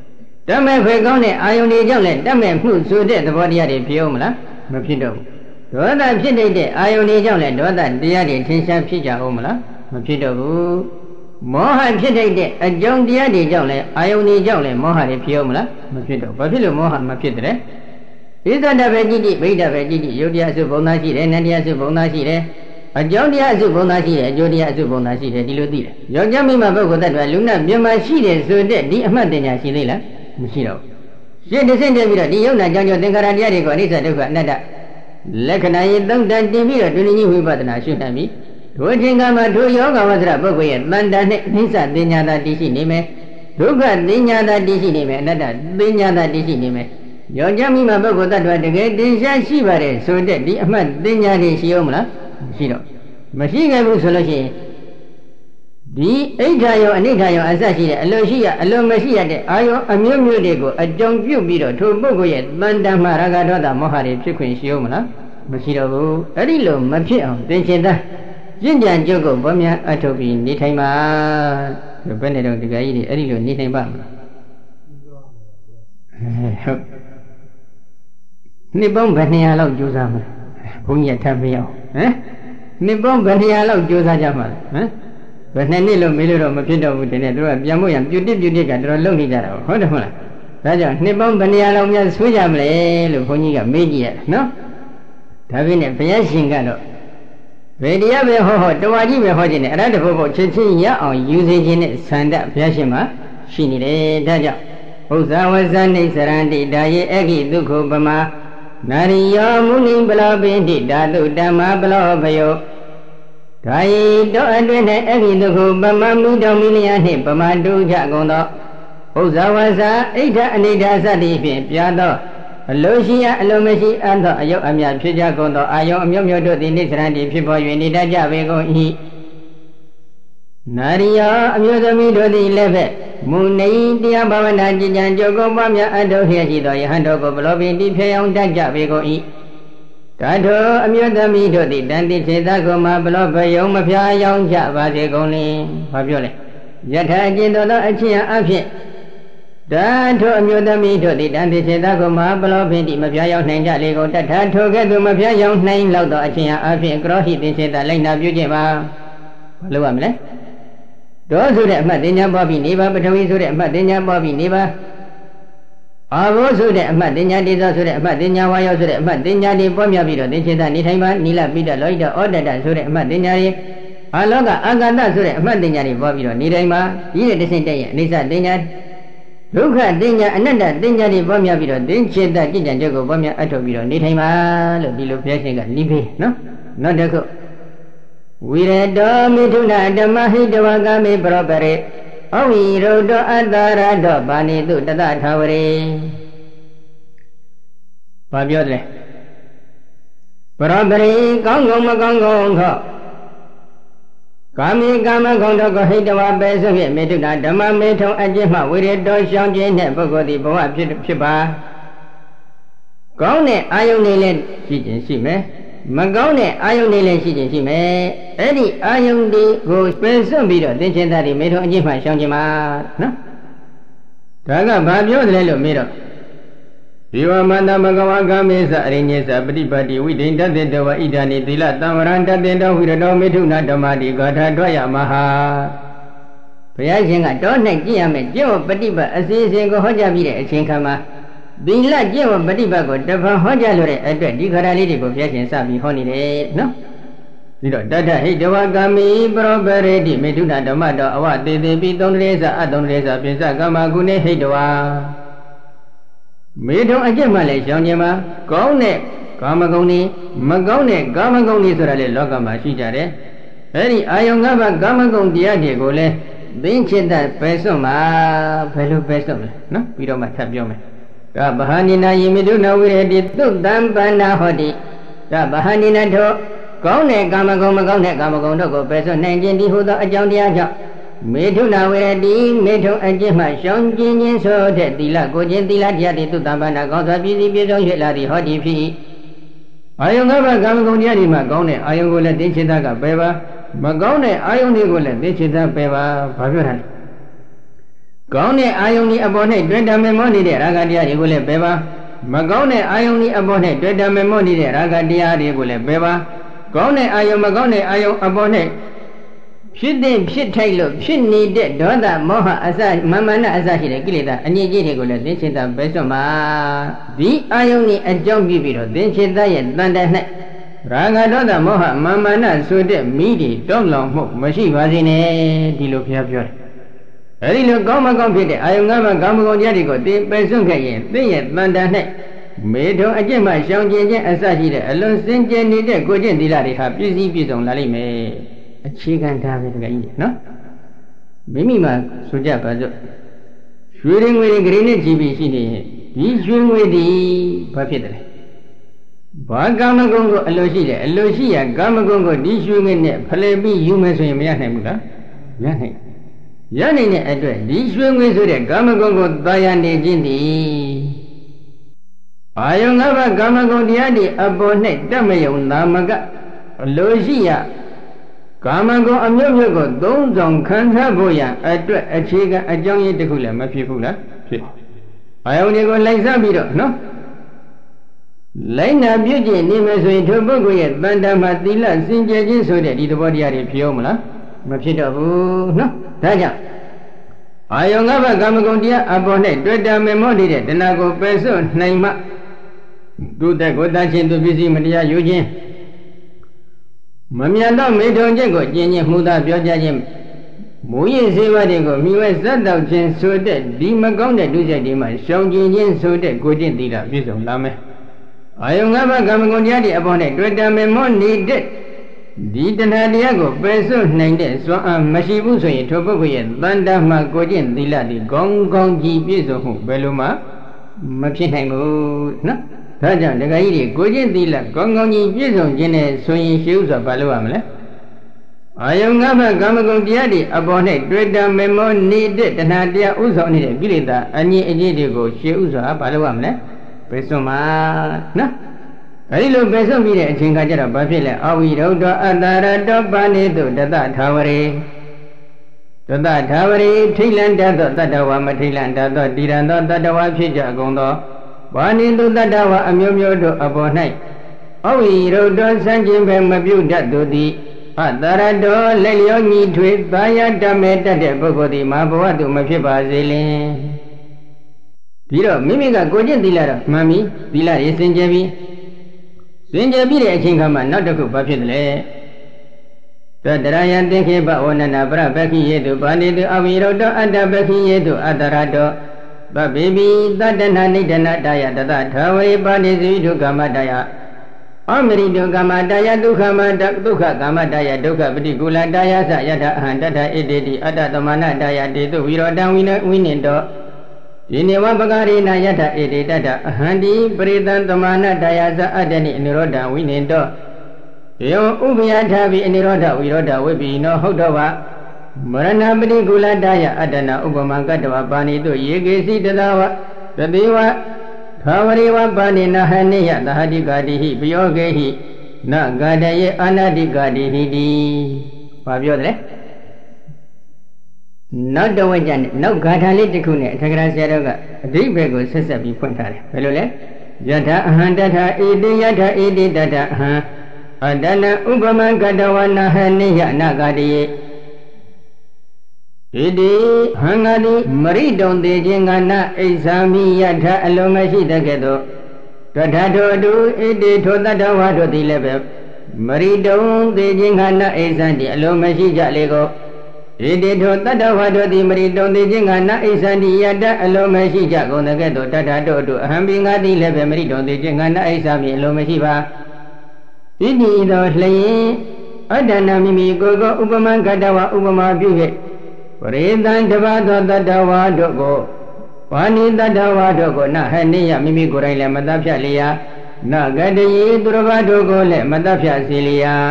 တမဲ့ခွေကောင်းတဲ့အာယုန်တွေကြောင့်လည်းတမဲ့မှုဆိုတဲ့သဘောတရားတွေဖြစ်အောင်မလားမဖြစ်တော့ဘူးဒေါသဖြစ်တဲ့အာယုန်တွေကြောင့်လည်းဒေါသတရားတွေထင်ရှားဖြစ်ကြအောင်မလားမဖြစ်တော့ဘူးမောဟဖြစ်တဲ့အကြောင်းတရားတွေကြောင့်လည်းအာယုန်တွေကြောင့်လည်းမောဟတွေဖြစ်အောင်မလားမဖြစ်တော့ဘာဖြစ်လို့မောဟမဖြစ်တဲ့ဣဇဒဘေကြည့်ကြည့်ဗိဒ္ဓဘေကြည့်ကြည့်ယုတ်တရားစုဘုံသားရှိတယ်နတ်တရားစုဘုံသားရှိတယ်အကြောင်းတရားစုဘုံသားရှိတယ်အကျိုးတရားစုဘုံသားရှိတယ်ဒီလိုသိတယ်ယောက်ျားမိန်းမပုဂ္ဂိုလ်တ attva လူနာမြင်မရှိတယ်ဆိုတဲ့ဒီအမှတ်တင်ညာရှိသေးလားမရှိတော့ရှင်းတစ်ဆင့်တည်းပြီးတော့ဒီယုံနာကြောင့်သင်္ခါရတရားတွေကိုအနိစ္စဒုက္ခအနတ္တလက္ခဏာရေးသုံးတန်တင်ပြီးတော့ဒုနိဝိပဿနာရှုနိုင်ပြီဒုအချိန်ကမှဒုယောဂဝဆရာပုဂ္ဂိုလ်ရဲ့တန်တန်နဲ့အနိစ္စသင်ညာတာတည်ရှိနေမယ်ဒုက္ခသင်ညာတာတည်ရှိနေမယ်အနတ္တသင်ညာတာတည်ရှိနေမယ်ယောက်ျားမိန်းမပုဂ္ဂိုလ်တ attva တကယ်တင်ရှားရှိပါတယ်ဆိုတဲ့ဒီအမှတ်သင်ညာတွေရှိအောင်မလားမရှိတော့မရှိခဲ့ဘူးဆိုလို့ရှိရင်ဒီအိဋ္ဌာယောအနိဋ္ဌာယောအစရှိတဲ့အလိုရှိရအလိုမရှိရတဲ့အာယောအမျိုးမျိုးတွေကိုအကြောင်းပြုပြီးတော့ထိုပုဂ္ဂိုလ်ရဲ့တန်တမှာရာဂဒေါသမောဟတွေဖြစ်ခွင့်ရှိအောင်မလားမရှိတော့ဘူးအဲ့ဒီလိုမဖြစ်အောင်သင်္ချင်သားကျင့်ကြံကြုတ်ကိုဘောများအထုတ်ပြီးနေထိုင်ပါဘယ်နဲ့တော့ဒီကကြီးတွေအဲ့ဒီလိုနေထိုင်ပါမလားဟုတ်နှစ်ပေါင်းဘယ်200လောက်ကြိုးစားမလဲဘုန်းကြီးထပ်မရအောင်နှစ်ပေါင်းဘယ်200လောက်ကြိုးစားကြမှာလဲဘယ်နှစ်လို့မေးလို့တော့မဖြစ်တော့ဘူးတင်တယ်သူကပြန်ဖို့ရပြုတ်ကတော်တော်လုံနေကြတာဟုတ်တယ်မဟုတ်လားဒါကြောင့်နှစ်ပေါင်းဘယ်200လောက်များဆွေးကြမလဲလို့ဘုန်းကြီးကမေးကြည့်ရနော်ဒါဖြစ်နေဘုရားရှင်ကတော့ဗေဒိယပဲဟောတဝါကြီးပဲဟောခြင်းနဲ့အရဟတဘုဘချင်းရအောင်ယူစေခြင်းနဲ့ဆန္ဒဘုရားရှင်မှာရှိနေတယ်ဒါကြောင့်ဥစ္စာဝဇ္ဇနိစ္စရန္တိဒါယေအဂိဒုက္ခပမနာရိယောမုနိဘလောပိဋိဓာတုဓမ္မဘလောဘယောဒါယီတော့အတွင်း၌အဂိဒုက္ခပမမိတော်မိလျာနှင့်ပမတုကြကုန်သောဥစ္စာဝဇ္ဇအိဋ္ဌအနိဋ္ဌစသည်ဖြင့်ပြသောအလိုရှိရအလိုမရှိအပ်သောအယုတ်အမြတ်ဖြစ်ကြကုန်သောအာယုံအမျိုးမျိုးတို့သည်နိစ္စရန်တည်ဖြစ်ပေါ်၍နေတတ်ကြပေကုန်၏နာရိယောအမျိုးသမီးတို့သည်လည်းပဲမူနေတရားဘာဝနာကြည်ကြံကြိုးကိုပွားများအထောက်လျက်ရှိသောယဟန်တို့ကိုဘလောပင်တိဖြေအောင်တတ်ကြပေကုန်၏ဒါထိုအမျိုးသမီးတို့သည်တန်တိစေသကိုမှဘလောပယုံမဖျားရောင်းကြပါစေကုန်လင်ဘာပြောလဲယထာအကျင့်သောအချင်းအဖြစ်ဒါထိုအမျိုးသမီးတို့သည်တန်တိစေသကိုမှဘလောပင်တိမဖျားရောင်းနိုင်ကြလေကုန်တထထိုကဲ့သို့မဖျားရောင်းနိုင်လောက်သောအချင်းအဖြစ်ကရောဟိသင်္စေသလိုက်နာပြုခြင်းပါဘာလို့ရမလဲဒေါဆိုတဲ့အမှတ်တင်ညာပွားပြီးနေပါပထဝီဆိုတဲ့အမှတ်တင်ညာပွားပြီးနေပါအာဘောဆိုတဲ့အမှတ်တင်ညာဒေသဆိုတဲ့အမှတ်တင်ညာဝါယောဆိုတဲ့အမှတ်တင်ညာတွေပွားများပြီးတော့သင်္ချေတနေထိုင်ပါနိလပိတလောဟိတဩတတဆိုတဲ့အမှတ်တင်ညာတွေအာလောကအာဂတဆိုတဲ့အမှတ်တင်ညာတွေပွားပြီးတော့နေထိုင်ပါဒီတဲ့တဆင့်တဲ့ရဲ့အိဋ္ဌတင်ညာဒုက္ခတင်ညာအနတ္တတင်ညာတွေပွားများပြီးတော့သင်္ချေတကြည်ကြံတဲ့ကိုပွားများအထောက်ပြီးတော့နေထိုင်ပါလို့ဒီလိုဘုရားရှင်ကနိဗ္ဗေနော်နောက်တစ်ခုဝိရတောမိထုဏဓမ္မဟိတဝကမေပရောပရေဩဝိရုဒ္ဓအတ္တရတောပါဏိတုတတထာဝရေဘာပြောတယ်ပရောပရေကောင်းကောင်းမကောင်းကောင်းခောကာမိကာမဂုဏ်တို့ကိုဟိတဝပဲဆိုဖြင့်မေထုဏဓမ္မမေထုံအကျင့်မှဝိရတောရှောင်းခြင်းနှင့်ပုဂ္ဂိုလ်သည်ဘဝဖြစ်ပါကောင်းတဲ့အာယုန်တွေလည်းရှိခြင်းရှိမယ်မကောင်းတဲ့အာယုန်တွေလည်းရှိခြင်းရှိမယ်အဲ့ဒီအာယုန်တွေကိုပယ်စွန့်ပြီးတော့သင်္ချင်သားတွေမေထုံအကျင့်မှရှောင်ခြင်းပါနော်ဒါကဘာပြောတယ်လို့မေးတော့ဒီဝမန္တမကဝကမေသအရိညေသပฏิပတ်တိဝိဒိဋ္ဌတေတဝဣဒာနိသီလသံဝရံတတေတောဝိရတောမေထုဏဓမ္မတိဂါထာတွရမဟာဘုရားရှင်ကတော၌ကြည့်ရမယ်ကျင့်ဝပฏิပတ်အစီအစဉ်ကိုဟောကြားပြီးတဲ့အချိန်ခါမှာသီလကျင့်ဝပฏิပတ်ကိုတဖန်ဟောကြားလို့တဲ့အတွက်ဒီခါရလေးတွေကိုဘုရားရှင်စပြီးဟောနေတယ်နော်ပြီးတော့တထဟိတဝကာမိပရောပရေတိမေထုဏဓမ္မတောအဝတေတေပိသုံးတရေသအသုံးတရေသပိစကမ္မကုနေဟိတဝမေထုံအကျင့်မှလည်းရှောင်ခြင်းမှာကောင်းတဲ့ကာမဂုဏ်တွေမကောင်းတဲ့ကာမဂုဏ်တွေဆိုတာလေလောကမှာရှိကြတယ်အဲဒီအာယုံ၅ပါးကာမဂုဏ်တရားတွေကိုလည်းသင်္ချစ်တပယ်စွန့်မှာဘယ်လိုပယ်စွန့်လဲနော်ပြီးတော့မှထပ်ပြောမယ်ကဗဟာနိနာယိမိတုနဝိရတိသုတံပန္နာဟောတိကဗဟာနိနာထောကောင်းတဲ့ကာမဂုဏ်မကောင်းတဲ့ကာမဂုဏ်တို့ကိုပယ်စွန့်နိုင်ခြင်းဒီဟုသောအကြောင်းတရားကြောင့်မေထုနာဝေရတိမေထုအကျင့်မှရှောင်ကျဉ်ခြင်းဆိုတဲ့သီလကိုခြင်းသီလတရားတွေသုတံပန္နာကောင်းစွာပြည့်စည်ပြည့်စုံ၍လာသည်ဟောတိဖြစ်အာယုံ၅ပါးကာမဂုဏ်တရားတွေမှာကောင်းတဲ့အာယုံကိုလည်းသင်္ချေတကပယ်ပါမကောင်းတဲ့အာယုံတွေကိုလည်းသင်္ချေတပယ်ပါဘာပြောတာလဲကောင်းတဲ့အာယုန်ဒီအပေါ်၌တွေ့တာမေမောနေတဲ့ရာဂတရားတွေကိုလည်းပယ်ပါမကောင်းတဲ့အာယုန်ဒီအပေါ်၌တွေ့တာမေမောနေတဲ့ရာဂတရားတွေကိုလည်းပယ်ပါကောင်းတဲ့အာယုန်မကောင်းတဲ့အာယုန်အပေါ်၌ဖြစ်တဲ့ဖြစ်ထိုက်လို့ဖြစ်နေတဲ့ဒေါသမောဟအစမာမနအစရှိတဲ့ကိလေသာအငြိကြီးတွေကိုလည်းသင်္ချေတပဲစွန့်ပါဒီအာယုန်นี่အကြောင်းပြပြီးတော့သင်္ချေတရဲ့တန်တန်၌ရာဂဒေါသမောဟမာမနဆိုတဲ့မိတွေတောင်းလောင်မှုမရှိပါစေနဲ့ဒီလိုဘုရားပြောတယ်အဲဒီလိုကောင်းမကောင်းဖြစ်တဲ့အာယုန်၅ပါးကောင်းမကောင်းတရားတွေကိုသင်ပယ်စွန့်ခဲ့ရင်သင်ရဲ့တန်တန်၌မေထုံအကျင့်မှရှောင်ကျင်ခြင်းအစရှိတဲ့အလွန်စင်ကြယ်နေတဲ့ကိုကျင့်သီလတွေဟာပြည့်စည်ပြည့်စုံလာလိမ့်မယ်အခြေခံထားပဲတကယ်ကြီးနော်မိမိမှာဆိုကြပါစို့ရွှေငွေတွေဂရိနဲ့ကြည်ပြီးရှိနေရင်ဒီရွှေငွေဒီဘာဖြစ်တယ်လဲဘာကာမဂုဏ်ကိုအလိုရှိတယ်အလိုရှိရကာမဂုဏ်ကိုဒီရွှေငွေနဲ့ဖလှယ်ပြီးယူမယ်ဆိုရင်မရနိုင်ဘူးလားရနိုင်ရနိုင်တဲ့အတွက်ဒီရွှေငွေဆိုတဲ့ကာမဂုဏ်ကိုသာယာနေခြင်းဒီအာယုံ၅ပါးကာမဂုဏ်တရားတွေအပေါ်၌တက်မယုံသာမကအလိုရှိရကာမဂုဏ်အမျိုးမျိုးကိုသုံးဆောင်ခံစားဖို့ရန်အတွက်အခြေခံအကြောင်းရင်းတစ်ခုလည်းမဖြစ်ဘူးလားဖြစ်အာယုန်တွေကိုလိုက်စားပြီးတော့နော်လိုက်နာပြုကျင့်နေမယ်ဆိုရင်ထိုပုဂ္ဂိုလ်ရဲ့တန်တမှာသီလစင်ကြယ်ခြင်းဆိုတဲ့ဒီသဘောတရားတွေဖြစ်အောင်မလားမဖြစ်တော့ဘူးနော်ဒါကြောင့်အာယုန်၅ပါးကာမဂုဏ်တရားအပေါ်၌တွေ့တာမေမောနေတဲ့တဏှာကိုပယ်စွန့်နိုင်မှသူတက်ကိုတတ်ခြင်းသူပစ္စည်းမတရားယူခြင်းမမြတ်သောမေထုံချက်ကိုကျင့်ခြင်းမှုသာပြောကြခြင်းမူရင်းစေဝါတွေကိုမိဝဲဇတ်တောက်ခြင်းဆိုတဲ့ဒီမကောင်းတဲ့ဒုစရိုက်တွေမှာရှောင်ကျင်ခြင်းဆိုတဲ့ကိုကျင့်သီလပြည့်စုံလာမယ်အာယုံ၅ပါးကာမဂုဏ်တရားတွေအပေါ်၌တွေ့တာမေမောနေတဲ့ဒီတဏှာတရားကိုပယ်စွန့်နိုင်တဲ့စွမ်းအားမရှိဘူးဆိုရင်ထိုပုဂ္ဂိုလ်ရဲ့တန်တမှာကိုကျင့်သီလတွေကောင်းကောင်းကြီးပြည့်စုံမှုဘယ်လိုမှမဖြစ်နိုင်ဘူးနော်ဒါကြောင့်ဒကာကြီးတွေကိုကျင့်သီလကောင်းကောင်းကြီးပြည့်စုံခြင်းနဲ့ဆိုရင်ရှိဥစွာဘာလို့ရမလဲအာယုံ၅ပါးကာမဂုဏ်တရားတွေအပေါ်၌တွေ့တာမေမောနေတဲ့တဏှာတရားဥဆောင်နေတဲ့ကိလေသာအငြိအကျေးတွေကိုရှိဥစွာဘာလို့ရမလဲပယ်စွန့်ပါနော်အဲဒီလိုပယ်စွန့်ပြီးတဲ့အချိန်ခါကျတော့ဘာဖြစ်လဲအဝိရုဒ္ဓအတ္တရတောပါဏိတုတတထာဝရေတတထာဝရေထိလန္တသောတတ္တဝါမထိလန္တသောတိရံသောတတ္တဝါဖြစ်ကြကုန်သောဘာနိတုတတ္တဝါအမျိုးမျိုးတို့အပေါ်၌အဝိရုဒ္ဓစံကျင်ပဲမပြုတတ်သူသည်အတ္တရတောလက်လျောညီထွေသာယတမေတတ်တဲ့ပုဂ္ဂိုလ်သည်မဘဝသူမဖြစ်ပါစေလင်ပြီးတော့မိမိကကိုကျင့်သီလတော့မှန်ပြီသီလရေးစင်ကြယ်ပြီစင်ကြယ်ပြီးတဲ့အချိန်ခါမှာနောက်တစ်ခုဘာဖြစ်တယ်လဲတတရယံသင်္ခေပဝနနာပရပခိယေတုပါဏိတုအဝိရုဒ္ဓအတ္တပခိယေတုအတ္တရတောသဗ္ဗေပိသတ္တနာနိဒနာတယတတထာဝေပါဏိစိဒုက္ခမတယအမရိဒုက္ခမတယဒုက္ခမတဒုက္ခကာမတယဒုက္ခပฏิကူလတယသယထအဟံတထဣတိတိအတ္တသမဏတယတေတုဝိရောတံဝိနိတောဒီနေဝပကာရိနာယထဣတိတတအဟံတိပရိသံသမဏတယသအတ္တနိအနိရောဓဝိနိတောယောဥပယထာပိအနိရောဓဝိရောဓဝိပိနောဟုတ်တော်ပါမရဏပတိကုလတယအတ္တနာဥပမံကတ္တဝပါဏိတုယေကေစီတသဝတတိဝသာဝရိဝပါဏိနဟနိယသဟတိကာတိဟိပယောကေဟိနဂတယေအာနတိကာတိဟိတိဘာပြောတယ်လဲနောက်တစ်ဝက်ကျန်နောက်ဂါထာလေးတစ်ခုနဲ့အထက်ကရာဆရာတော်ကအဓိပ္ပာယ်ကိုဆက်ဆက်ပြီးဖွင့်ထားတယ်ဘယ်လိုလဲယထာအဟံတထာဣတိယထာဣတိတတအဟံအတ္တနာဥပမံကတ္တဝနဟနိယနဂတယေဣတိဟံငါတိမရိတုံသေးခြင်းကနာအိဇာမိယထအလုံးမရှိတကဲ့သို့တထထောတုဣတိထိုတတ္တဝါတို့သည်လည်းပဲမရိတုံသေးခြင်းကနာအိဇံတိအလုံးမရှိကြလေကိုဣတိထိုတတ္တဝါတို့သည်မရိတုံသေးခြင်းကနာအိဇံတိယထအလုံးမရှိကြကုန်တကဲ့သို့တထထောတုအဟံပိငါသည်လည်းပဲမရိတုံသေးခြင်းကနာအိဇာမိအလုံးမရှိပါဣတိသောလျင်အတ္တနာမိမိကိုယ်ကိုဥပမံကတ္တဝဥပမာပြု၍ပရိသံတပါသောတတ္တဝါတို့ကိုဘာနိတတ္တဝါတို့ကိုနဟနိယမိမိကိုယ်တိုင်လည်းမတတ်ဖြတ်လျာနဂတယေသူတစ်ပါးတို့ကိုလည်းမတတ်ဖြတ်စေလျာ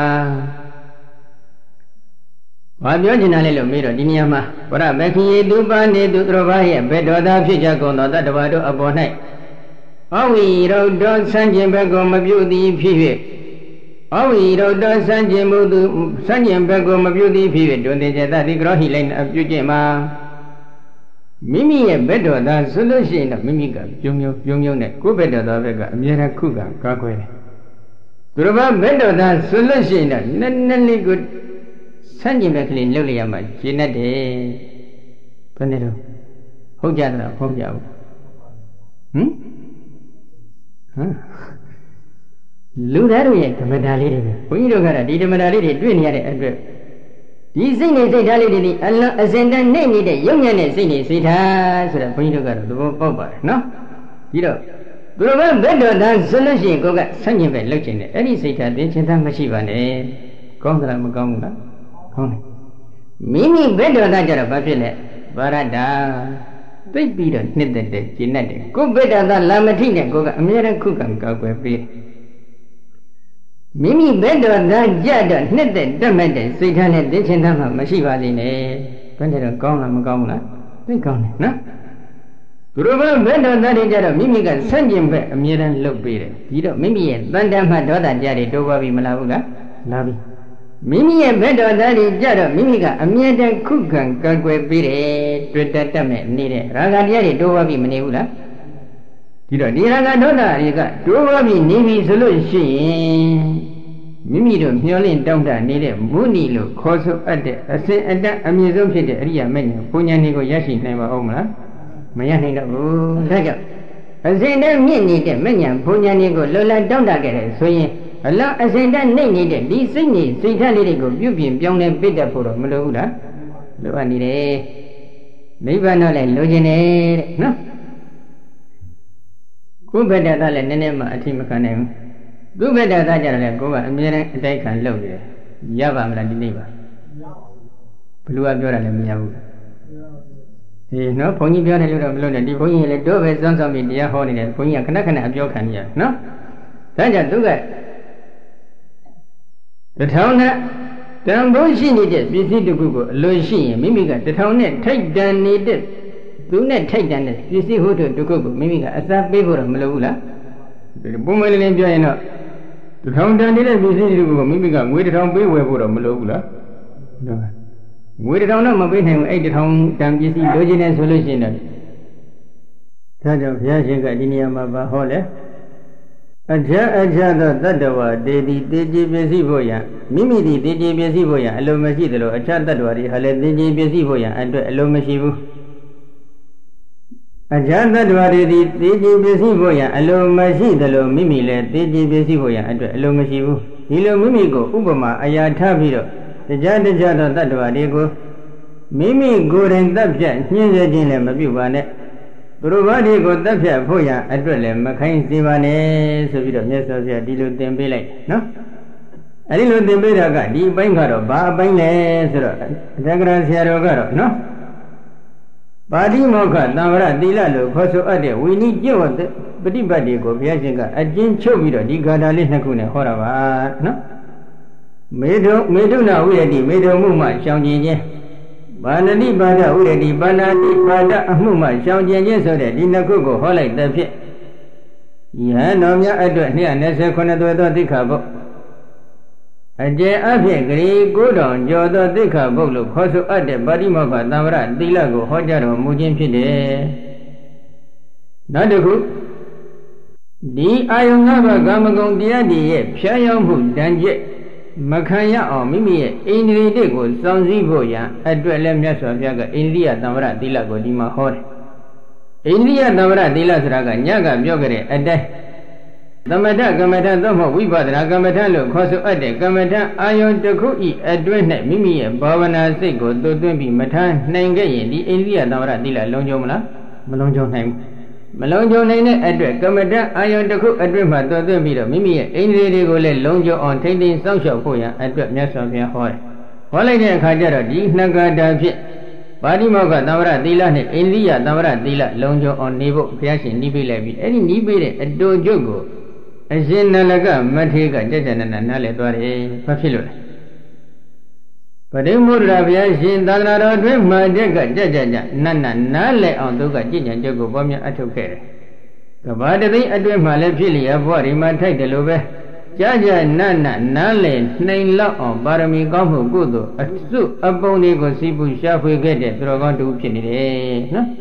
ဘာပြောချင်တာလဲလို့မေးတော့ဒီနေရာမှာပရပခိယေသူပါနေသူတစ်ပါးရဲ့ဘေဒောသာဖြစ်ကြကုန်သောတတ္တဝါတို့အပေါ်၌အဝိရုဒ္ဓဆံကျင်ဘက်ကိုမပြုသည်ဖြစ်၍အဝိရုဒ္ဓစံကျင်မှုသူစံကျင်ဘက်ကိုမပြုသည်ဖြစ်၍တွင်တင်ကျတတိကရောဟိလိုက်အပြုကျင့်မှာမိမိရဲ့ဘက်တော်သားဆိုလို့ရှိရင်တော့မိမိကပြုံနဲ့ကိုယ်ဘက်တော်သားဘက်ကအမြဲတမ်းခုခံကာကွယ်တယ်သူတော်ဘာဘက်တော်သားဆိုလို့ရှိရင်တော့နည်းနည်းလေးကိုဆန့်ကျင်ဘက်ကလေးလှုပ်လိုက်ရမှရှင်းတတ်တယ်ဘယ်နဲ့တော့ဟုတ်ကြတာဟုတ်ကြဘူးလူသားတို့ရဲ့ဓမ္မတာလေးတွေပဲဘုန်းကြီးတို့ကတော့ဒီဓမ္မတာလေးတွေတွေ့နေရတဲ့အတွက်ဒီစိတ်နဲ့စိတ်ထားလေးတွေအလွန်အစင်တန်နှိမ့်နေတဲ့ရုပ်ညံ့တဲ့စိတ်နဲ့စိတ်ထားဆိုတာဘုန်းကြီးတို့ကတော့သဘောပေါက်ပါတယ်နော်ပြီးတော့သူတို့ဘက်တော်သားဆိုလို့ရှိရင်ကိုယ်ကဆန့်ကျင်ပဲလှုပ်ချင်တယ်အဲ့ဒီစိတ်ထားသိချင်းသားမရှိပါနဲ့ကောင်းသလားမကောင်းဘူးလားကောင်းတယ်မိမိဘက်တော်သားကြတော့ဘာဖြစ်လဲဗာရတာသိပြီးတော့နှစ်သက်တယ်ကျင့်တတ်တယ်ကိုယ်ဘက်တော်သားလာမထိနဲ့ကိုယ်ကအမြဲတမ်းခုခံကောက်ွယ်ပြီးမိမိဘက်တော်သားကြတော့နှစ်သက်တတ်မဲ့တဲ့စိတ်ထားနဲ့သိချင်းသားမှမရှိပါသေးနဲ့ဘယ်နဲ့တော့ကောင်းလားမကောင်းဘူးလားသိကောင်းတယ်နော်သူတို့ဘက်တော်သားတွေကြတော့မိမိကဆန့်ကျင်ဘက်အမြဲတမ်းလှုပ်ပေးတယ်ပြီးတော့မိမိရဲ့တန်တမှဒေါသကြတွေတိုးပွားပြီးမလားဘူးလားလာပြီမိမိရဲ့ဘက်တော်သားတွေကြတော့မိမိကအမြဲတမ်းခုခံကာကွယ်ပေးတယ်တွေ့တတ်မဲ့နေတဲ့ရာဂတရားတွေတိုးပွားပြီးမနေဘူးလားဒီတော့ဒီရာဂဒေါသတွေကတိုးပွားပြီးနေပြီဆိုလို့ရှိရင်မိမိတို့မျှော်လင့်တောင်းတနေတဲ့မုဏီလို့ခေါ်ဆိုအပ်တဲ့အစဉ်အတတ်အမြင့်ဆုံးဖြစ်တဲ့အရိယာမဉ္ဇဉ်ဘုံဉာဏ်တွေကိုရရှိနိုင်ပါဦးမလားမရနိုင်တော့ဘူးဒါကြောင့်အစဉ်တည်းမြင့်နေတဲ့မဉ္ဇဉ်ဘုံဉာဏ်တွေကိုလောလတောင်းတခဲ့တယ်ဆိုရင်အလောအစဉ်တည်းနှိမ့်နေတဲ့ဒီစိတ်နဲ့စိတ်ဓာတ်လေးတွေကိုပြုပြင်ပြောင်းလဲပိတ်တတ်ဖို့တော့မလိုဘူးလားလိုအပ်နေတယ်နိဗ္ဗာန်တော့လည်းလိုချင်တယ်တဲ့နော်ကိုယ်ဘက်တော်လည်းနည်းနည်းမှအထိမခံနိုင်ဘူးသူ့ဘက်တော်ကြတယ်လေကိုယ်ကအမြဲတမ်းအတိုက်ခံလုပ်နေတယ်ရပါမလားဒီနေ့ပါဘလူကပြောတာလည်းမရဘူးဒီနော်ဘုန်းကြီးပြောတယ်လို့တော့မလုပ်နဲ့ဒီဘုန်းကြီးလည်းတို့ပဲစောင့်ဆောင်ပြီးတရားဟောနေတယ်ဘုန်းကြီးကခဏခဏအပြောခံနေရနော်ဒါကြောင့်သူကတထောင်နဲ့တန်ဖိုးရှိနေတဲ့ပစ္စည်းတစ်ခုကိုအလိုရှိရင်မိမိကတထောင်နဲ့ထိုက်တန်နေတဲ့သူနဲ့ထိုက်တန်တဲ့ပစ္စည်းဟုတ်တဲ့တစ်ခုကိုမိမိကအစားပေးဖို့တော့မလိုဘူးလားပုံမှန်လေးပြောရင်တော့တထောင်တန်နေတဲ့ပစ္စည်းတစ်ခုကိုမိမိကငွေတစ်ထောင်ပေးဝယ်ဖို့တော့မလိုဘူးလားငွေတစ်ထောင်တော့မပေးနိုင်ဘူးအဲ့တစ်ထောင်တန်ပစ္စည်းလိုချင်တယ်ဆိုလို့ရှိရင်တော့ဒါကြောင့်ဘုရားရှင်ကဒီနေရာမှာဟောလဲအခြားသောတတ္တဝါတေတိတေကြည်ပစ္စည်းဖို့ရမိမိဒီတေကြည်ပစ္စည်းဖို့ရအလိုမရှိသလိုအခြားတတ္တဝါတွေဟာလည်းတေကြည်ပစ္စည်းဖို့ရအတွက်အလိုမရှိဘူးအခြားတတ္တဝါတွေဒီတေကြည်ပစ္စည်းဖို့ရအလိုမရှိသလိုမိမိလည်းတေကြည်ပစ္စည်းဖို့ရအတွက်အလိုမရှိဘူးဒီလိုမိမိကိုဥပမာအရာထားပြီးတော့တရားသောတတ္တဝါတွေကိုမိမိကိုယ်တိုင်တပ်ဖြတ်ညှင်းစေခြင်းလည်းမပြုပါနဲ့သူတို့ဘာဒီကိုတပ်ဖြတ်ဖို့ရအတွက်လည်းမခိုင်းစေပါနဲ့ဆိုပြီးတော့မြတ်စွာဘုရားဒီလိုသင်ပေးလိုက်နော်အဲဒီလိုသင်ပေးတာကဒီအပိုင်းကတော့ဘာအပိုင်းလဲဆိုတော့အတက္ကရာဆရာတော်ကတော့နော်ပါဠိမောက္ခသံဝရသီလလို့ခေါ်ဆိုအပ်တဲ့ဝိနည်းကျင့်ဝတ်ပฏิပတ်တွေကိုဘုရားရှင်ကအကျဉ်းချုပ်ပြီးတော့ဒီဂါထာလေးနှစ်ခုနဲ့ဟောတာပါနော်မေတုနာဝိရတိမေတုမှုမှရှောင်ကျင်ခြင်းဘာဏတိပါဒဥရတိပါဏာတိပါဒအမှုမှရှောင်ကျင်ခြင်းဆိုတဲ့ဒီနှစ်ခုကိုဟောလိုက်တဲ့ဖြင့်ယဟန်တော်များအတွက်229သွဲသောသိက္ခာပုဒ်အကျယ်အဖြစ်ဂရီ9000ကျော်သောသိက္ခာပုဒ်လို့ခေါ်ဆိုအပ်တဲ့ပါဠိမောက္ခသံဝရသီလကိုဟောကြားတော်မူခြင်းဖြစ်တယ်နောက်တစ်ခုဒီအာယုံ၅ပါးကာမဂုဏ်တရားတွေရဲ့ဖြားယောင်းမှုတန်ကျက်မခံရအောင်မိမိရဲ့အိန္ဒြေတွေကိုစောင့်စည်းဖို့ရန်အတွက်လည်းမြတ်စွာဘုရားကအိန္ဒြိယသံဝရသီလကိုဒီမှာဟောတယ်အိန္ဒြိယသံဝရသီလဆိုတာကညကပြောကြတဲ့အတိုင်းသမထကမ္မထသို့မဟုတ်ဝိပဿနာကမ္မထလို့ခေါ်ဆိုအပ်တဲ့ကမ္မထအာယုန်တစ်ခုဤအတွင်း၌မိမိရဲ့ဘာဝနာစိတ်ကိုသွတ်သွင်းပြီးမထားနိုင်ခဲ့ရင်ဒီအိန္ဒြိယသံဝရသီလလုံးကျုံမလားမလုံးကျုံနိုင်ဘူးမလုံးကျုံနိုင်တဲ့အတွက်ကမ္မထအာယုန်တစ်ခုအတွင်းမှာသွတ်သွင်းပြီးတော့မိမိရဲ့အိန္ဒြေတွေကိုလည်းလုံးကျုံအောင်ထိမ့်သိမ်းစောင့်ရှောက်ဖို့ရန်အတွက်မြတ်စွာဘုရားဟောတယ်ဟောလိုက်တဲ့အခါကျတော့ဒီနှစ်ကာတာဖြင့်ပါဠိမောက္ခသံဝရသီလနဲ့အိန္ဒြိယသံဝရသီလလုံးကျုံအောင်နေဖို့ဘုရားရှင်နှီးပေးလိုက်ပြီးအဲ့ဒီနှီးပေးတဲ့အတူကျုပ်ကိုအရှင်နလကမထေကကြကြနနနားလည်သွားတယ်ဘာဖြစ်လို့လဲပရိမုဒ္ဒရာဘုရားရှင်သာသနာတော်အတွင်းမှာတက်ကကြကြနနနားလည်အောင်သူကကြည်ကြံကြုတ်ကိုပေါ်များအထုတ်ခဲ့တယ်ကဘာတသိအတွင်းမှာလည်းဖြစ်လျက်ဘဝဒီမှာထိုက်တယ်လို့ပဲကြနနားလည်နှိမ်လောက်အောင်ပါရမီကောင်းမှုကုသိုလ်အစုအပုံတွေကိုစီးပူရှားဖွေခဲ့တဲ့သူတော်ကောင်းတူဖြစ်နေတယ်နော်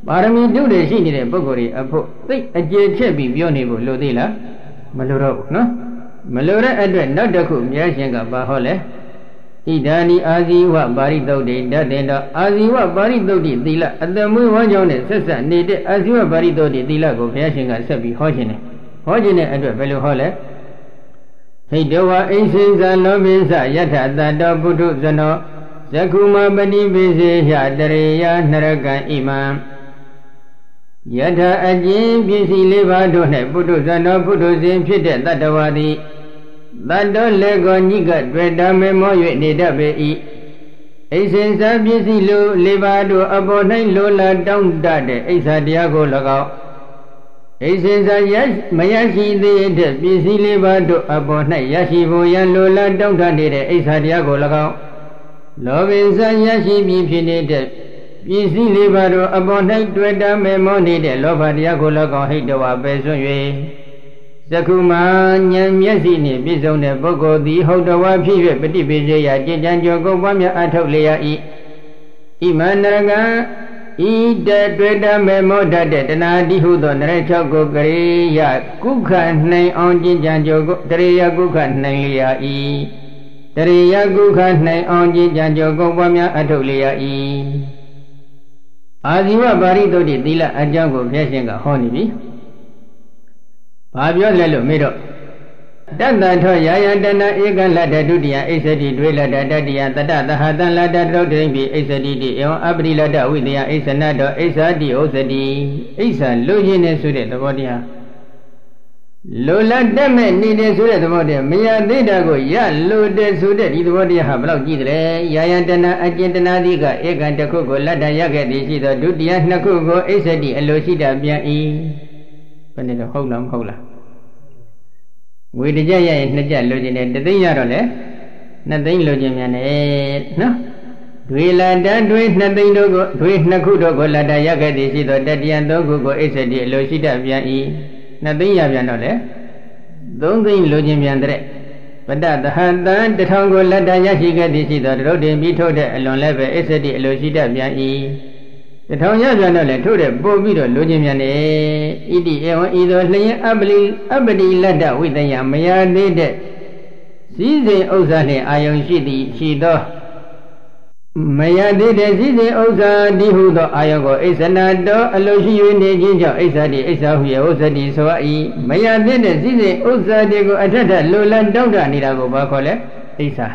ပါရမီတုတွေရှိနေတဲ့ပုဂ္ဂိုလ်တွေအဖို့သိအကျေချက်ပြီးပြောနေဖို့လိုသေးလားမလိုတော့ဘူးနော်မလိုတဲ့အတွက်နောက်တစ်ခုမြတ်ရှင်ကပါဟောလဲဣဒာနိအာဇီဝပါရိသုတ်တိတတ်တင်တော့အာဇီဝပါရိသုတ်တိသီလအတမွေးဝမ်းကြောင်းနဲ့ဆက်ဆက်နေတဲ့အာဇီဝပါရိသုတ်တိသီလကိုဘုရားရှင်ကဆက်ပြီးဟောခြင်းနဲ့ဟောခြင်းတဲ့အတွက်ဘယ်လိုဟောလဲဟိတဝါအိစိဇာလောဘိသယထတတောပုထုဇနောဇကုမပတိပိစေဟတရေယနရကံဣမံယထအကျဉ်ပစ္စည်းလေးပါးတို့၌ပုထုဇနောပုထုဇဉ်ဖြစ်တဲ့တတ္တဝါသည်တတ္တောလေကောညိကတွေ့တာမေမော၍နေတတ်ပေ၏အိစိဇာပစ္စည်းလိုလေးပါးတို့အပေါ်၌လိုလာတောင်းတတဲ့အိဆာတရားကို၎င်းအိစိဇာမရရှိသေးတဲ့ပစ္စည်းလေးပါးတို့အပေါ်၌ရရှိဖို့ရန်လိုလာတောင်းတနေတဲ့အိဆာတရားကို၎င်းလောဘိဇာရရှိပြီးဖြစ်နေတဲ့ပစ္စည်းလေးပါးတို့အပေါ်၌တွေ့တာမေမောနေတဲ့လောဘတရားကို၎င်းဟိတဝါပဲဆွ၍သကုမာဉာဏ်မျက်စိနှင့်ပြည့်စုံတဲ့ပုဂ္ဂိုလ်သည်ဟုတ်တော်ဝါဖြစ်၍ပฏิပိစေယကြည်ကြံကြောကိုပွားများအထုတ်လျက်၏ဣမနရကံဤတတွေ့တာမေမောတတ်တဲ့တဏှာတိဟုသောနရ၆ကိုကရေယကုခနှိမ်အောင်ကြည်ကြံကြောကိုတရေယကုခနှိမ်လျက်၏တရေယကုခနှိမ်အောင်ကြည်ကြံကြောကိုပွားများအထုတ်လျက်၏အာဇီဝပါရိသုတ်တိသီလအကြောင်းကိုဘုရားရှင်ကဟောနေပြီဘာပြောလဲလို့မေးတော့တတ္တထောယာယတနာဧကလတ္တဒုတိယအိသတိဒွေလတ္တတတိယတတ္တသဟတံလတ္တတုတ်တိပိအိသတိတိဧဝံအပရိလတ္တဝိတယအိသနတောအိသတိဥစ္စတိအိသလူရင်းနဲ့ဆိုတဲ့သဘောတရားလိုလတ်တက်မဲ့နေတဲ့ဆိုတဲ့သဘောတရားမရသေးတာကိုရလိုတဲ့ဆိုတဲ့ဒီသဘောတရားဟာဘယ်လောက်ကြီးတယ်ယာယတနာအကျဉ်တနာတိကဧကံတစ်ခုကိုလတ္တရခဲ့သည်ရှိသောဒုတိယနှစ်ခုကိုအိသတိအလိုရှိတာပြန်၏ဘယ်နဲ့တော့ဟုတ်လားမဟုတ်လားဝေတကြရရင်နှစ်ကြလိုချင်တယ်တသိန်းရတော့လေနှစ်သိန်းလိုချင်မြန်တယ်နော်ဒွေလတ္တဒွေနှစ်သိန်းတို့ကိုဒွေနှစ်ခုတို့ကိုလတ္တရခဲ့သည်ရှိသောတတိယသုံးခုကိုအိသတိအလိုရှိတာပြန်၏နှစ်သိန်းရပြန်တော့လေသုံးသိန်းလိုချင်ပြန်တဲ့ပတ္တသဟတံတစ်ထောင်ကိုလတ္တရရှိခဲ့သည်ရှိသောတရုတ်တင်ပြီးထုတ်တဲ့အလွန်လည်းပဲအိသတိအလိုရှိတတ်ပြန်၏တထောင်ရပြန်တော့လေထို့တဲ့ပို့ပြီးတော့လိုချင်ပြန်တယ်ဣတိဧဝံဤသို့လျင်အပတိလတ္တဝိတယမရသေးတဲ့စည်းစိမ်ဥစ္စာနှင့်အာယုံရှိသည်ရှိသောမရသေးတဲ့စည်းစိမ်ဥစ္စာဒီဟုသောအာယုံကိုအိသနာတောအလိုရှိ၍နေခြင်းကြောင့်အိသတိအိသဟုယဥစ္စတိဆို၏မရသေးတဲ့စည်းစိမ်ဥစ္စာတွေကိုအထက်ထလိုလန်းတောင်းတနေတာကိုဘာခေါ်လဲအိသ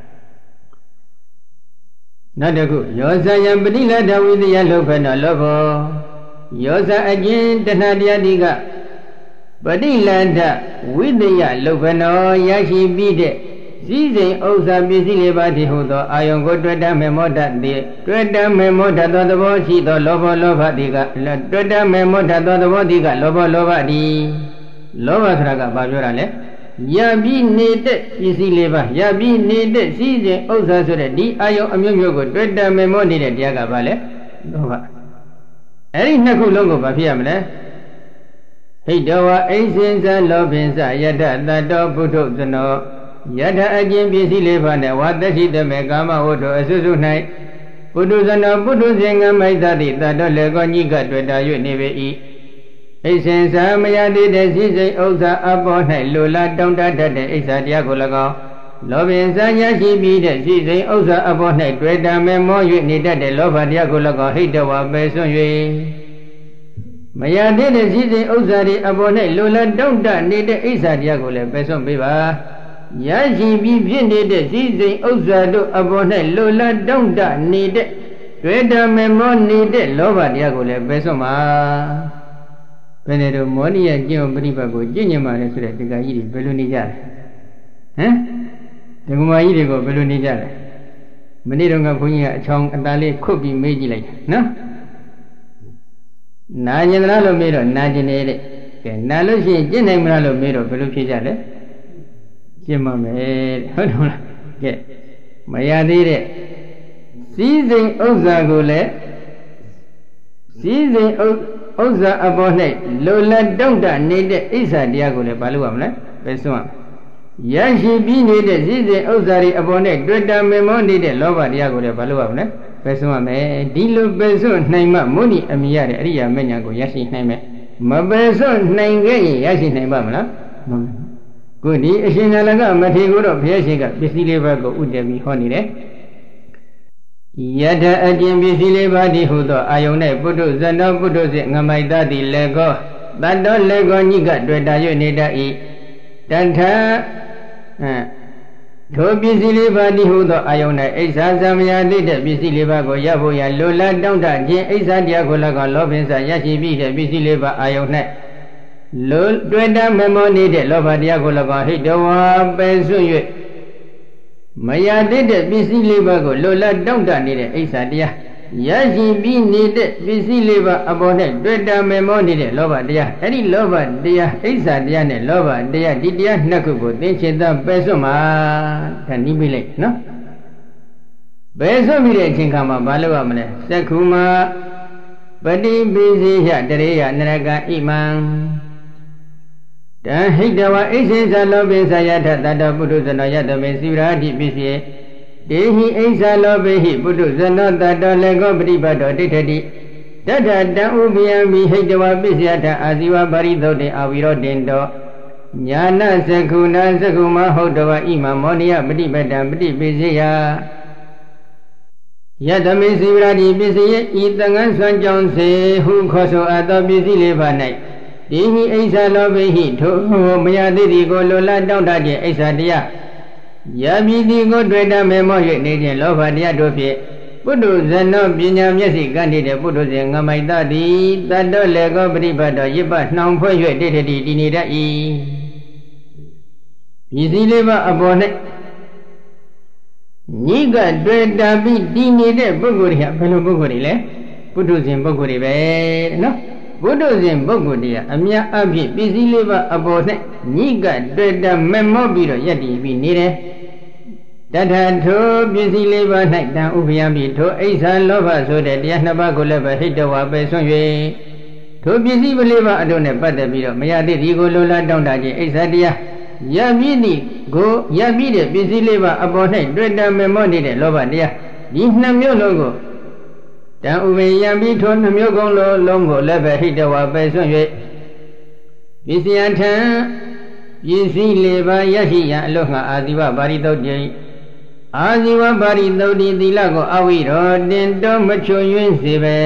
နောက်တစ်ခုယောဇယံပတိလတ္တဝိတယလောဘနောလောဘောယောဇအကျဉ်တဏှာတရားတိကပတိလတ္တဝိတယလောဘနောရရှိပြီးတဲ့စည်းစိမ်ဥစ္စာပစ္စည်းလေးပါးတည်းဟုသောအာယုံကိုတွေ့တမေမောတတိတွေ့တမေမောတသောသဘောရှိသောလောဘောလောဘတိကတွေ့တမေမောတသောသဘောတိကလောဘောလောဘတိလောဘဆိုတာကဘာပြောတာလဲရပြီးနေတဲ့ပစ္စည်းလေးပါရပြီးနေတဲ့စည်းစိမ်ဥစ္စာဆိုတဲ့ဒီအာယုံအမျိုးမျိုးကိုတွေ့တမေမောနေတဲ့တရားကဘာလဲလောဘအဲ့ဒီနှစ်ခုလုံးကိုဘာဖြစ်ရမလဲဟိတဝါအိစင်္စလောဘင်္စယတတတ္တောပုထုဇနောယထအကျဉ်ပစ္စည်းလေးပါးနဲ့ဝါတရှိတမေကာမဝတ္ထုအစွစု၌ပုထုဇနောပုထုဇဉ်ငမိုက်သတိတတ္တောလေကောညိကတွေ့တာ၍နေပေ၏အိစင်္စမယတိတဲ့စည်းစိမ်ဥစ္စာအပေါ်၌လိုလားတောင်းတတတ်တဲ့အိစ္ဆာတရားကို၎င်းလောဘင်္စရရှိပြီးတဲ့စည်းစိမ်ဥစ္စာအပေါ်၌တွေ့တာမေမော၍နေတတ်တဲ့လောဘတရားကို၎င်းဟိတဝါပဲဆွ၍မရတဲ့စည်းစိမ်ဥစ္စာတွေအပေါ်၌လိုလားတောင်းတနေတဲ့အိစ္ဆာတရားကိုလည်းပဲဆွပေးပါရရှိပြီးဖြစ်နေတဲ့စည်းစိမ်ဥစ္စာတို့အပေါ်၌လိုလားတောင်းတနေတဲ့တွေ့တာမေမောနေတဲ့လောဘတရားကိုလည်းပဲဆွပါဘယ်နဲ့တော့မောနိယကျင့်ပရိပတ်ကိုကျင့်ညင်ပါလဲဆိုတဲ့ဒီကကြီးတွေဘယ်လိုနေကြလဲဟမ်ဒီကမာကြီးတွေကိုဘယ်လိုနေကြလဲမနေ့တုန်းကဘုန်းကြီးကအချောင်းအသားလေးခုတ်ပြီးမေးကြည့်လိုက်နော်နာကျင်သလားလို့မေးတော့နာကျင်နေတဲ့ကဲနာလို့ရှိရင်ကျင့်နိုင်မလားလို့မေးတော့ဘယ်လိုဖြေကြလဲကျင့်ပါမယ်ဟုတ်တယ်မလားကဲမရသေးတဲ့စည်းစိမ်ဥစ္စာကိုလည်းစည်းစိမ်ဥစ္စာအပေါ်၌လိုလားတောင့်တနေတဲ့အိစ္ဆာတရားကိုလည်းဘာလို့ရမလဲပဲစွန့်ရရှိပြီးနေတဲ့စည်းစိမ်ဥစ္စာတွေအပေါ်၌တွေ့တာမေမောနေတဲ့လောဘတရားကိုလည်းဘာလို့ရမလဲပဲဆုံးရမယ်ဒီလိုပဲဆုံးနိုင်မှမုနိအမိရတဲ့အရိယာမဉ္ဇဉ်ကိုရရှိနိုင်မယ်မပဲဆုံးနိုင်ခဲ့ရင်ရရှိနိုင်ပါမလားခုဒီအရှင်နာလကမထေရကိုတော့ဘုရားရှင်ကပစ္စည်းလေးပါးကိုဥတည်ပြီးဟောနေတယ်ယထအကျင့်ပစ္စည်းလေးပါးဒီဟုသောအာယုန်၌ပုထုဇဏောပုထုဇဉ်ငမိုက်တသည်လေကောတတ္တောလေကောညိကတွေ့တာ၍နေတတ်၏တထထိုပစ္စည်းလေးပါးဒီဟုသောအာယုန်၌အိဆာသမယသိတဲ့ပစ္စည်းလေးပါးကိုရဖို့ရလိုလားတောင့်တခြင်းအိဆာတရားကို၎င်းလောဘင်းစာရရှိပြီးတဲ့ပစ္စည်းလေးပါးအာယုန်၌လိုတွေ့တာမမောနေတဲ့လောဘတရားကို၎င်းဟိတဝါပဲစွန့်၍မရတဲ့ပစ္စည်းလေးပါးကိုလိုလားတောင့်တနေတဲ့အိဆာတရားရရှိပြီးနေတဲ့ပစ္စည်းလေးပါးအပေါ်၌တွေ့တာမမောနေတဲ့လောဘတရားအဲ့ဒီလောဘတရားအိဆာတရားနဲ့လောဘတရားဒီတရားနှစ်ခုကိုသင်္ချေတပဲစွန့်မှာဒါနိမိလိုက်နော်ပဲစွန့်ပြီးတဲ့အချိန်ခါမှာမလုပ်ရမလဲသက္ခုမာပတိပိစိယတရေယနရကဣမံတဟိတဝအိစေသလောပိသယထတတပုထုဇနောယတမေစီရာတိပိစိတေဟိအိသလောပိဟိပုထုဇနောတတောလေကောပฏิပတ်တောဒိဋ္ဌတိတတတံဥပယံမိဟိတဝပိစယထအာဇီဝပါရိသုတ်တေအဝိရောတင်တောညာနသက္ခုနာသက္ခုမဟုတ်တဝဣမမောနိယပฏิပတ်တံပฏิပိစိယယတမေစီရာတိပိစိယဤတန်ငန်းဆွမ်းကြောင်းစေဟုခေါ်ဆိုအပ်သောပစ္စည်းလေးပါ၌ဒီဟိအိဆာလောဘိဟိထိုမယသိတိကိုလိုလားတောင့်တခြင်းအိဆာတရားယမိတိကိုတွေ့တမေမော၍နေခြင်းလောဘတရားတို့ဖြင့်ပုထုဇနောပညာမျက်စိကနေတဲ့ပုထုဇဉ်ငမိုက်တသည်တတ္တောလေကောပရိပတ်တော်ရစ်ပနှောင်ဖွဲ့၍တိဋ္ဌတိတည်နေတတ်၏ပစ္စည်းလေးပါအပေါ်၌ညိကတွေ့တာပြီးတည်နေတဲ့ပုဂ္ဂိုလ်တွေကဘယ်လိုပုဂ္ဂိုလ်တွေလဲပုထုဇဉ်ပုဂ္ဂိုလ်တွေပဲတဲ့နော်ပုထုဇဉ်ပုဂ္ဂိုလ်တရားအမြတ်အဖြစ်ပစ္စည်းလေးပါအပေါ်၌ညိကတွေ့တာမမောပြီးတော့ယက်တည်ပြီးနေတယ်တထထိုပစ္စည်းလေးပါ၌တန်ဥပယံပြီးထိုအိဆာလောဘဆိုတဲ့တရားနှစ်ပါးကိုလည်းပဲဟိတဝါပဲဆွန့်၍ထိုပစ္စည်းလေးပါအတို့နဲ့ပတ်သက်ပြီးတော့မရသည့်ဒီကိုလိုလားတောင့်တခြင်းအိဆာတရားရပြည့်သည်ကိုရပြည့်တဲ့ပစ္စည်းလေးပါအပေါ်၌တွေ့တာမမောနေတဲ့လောဘတရားဒီနှစ်မျိုးလုံးကိုတန်ဥပယံပြီးထိုနှစ်မျိုးကုန်လုံးကိုလည်းပဲဟိတဝါပဲဆွန့်၍ပစ္စယထံပစ္စည်းလေးပါရရှိရန်အလို့ငါအာဇီဝပါရိသုတ်တိအာဇီဝပါရိသုတ်တိသီလကိုအဝိရောတင်တော်မချွယွင်းစေပဲ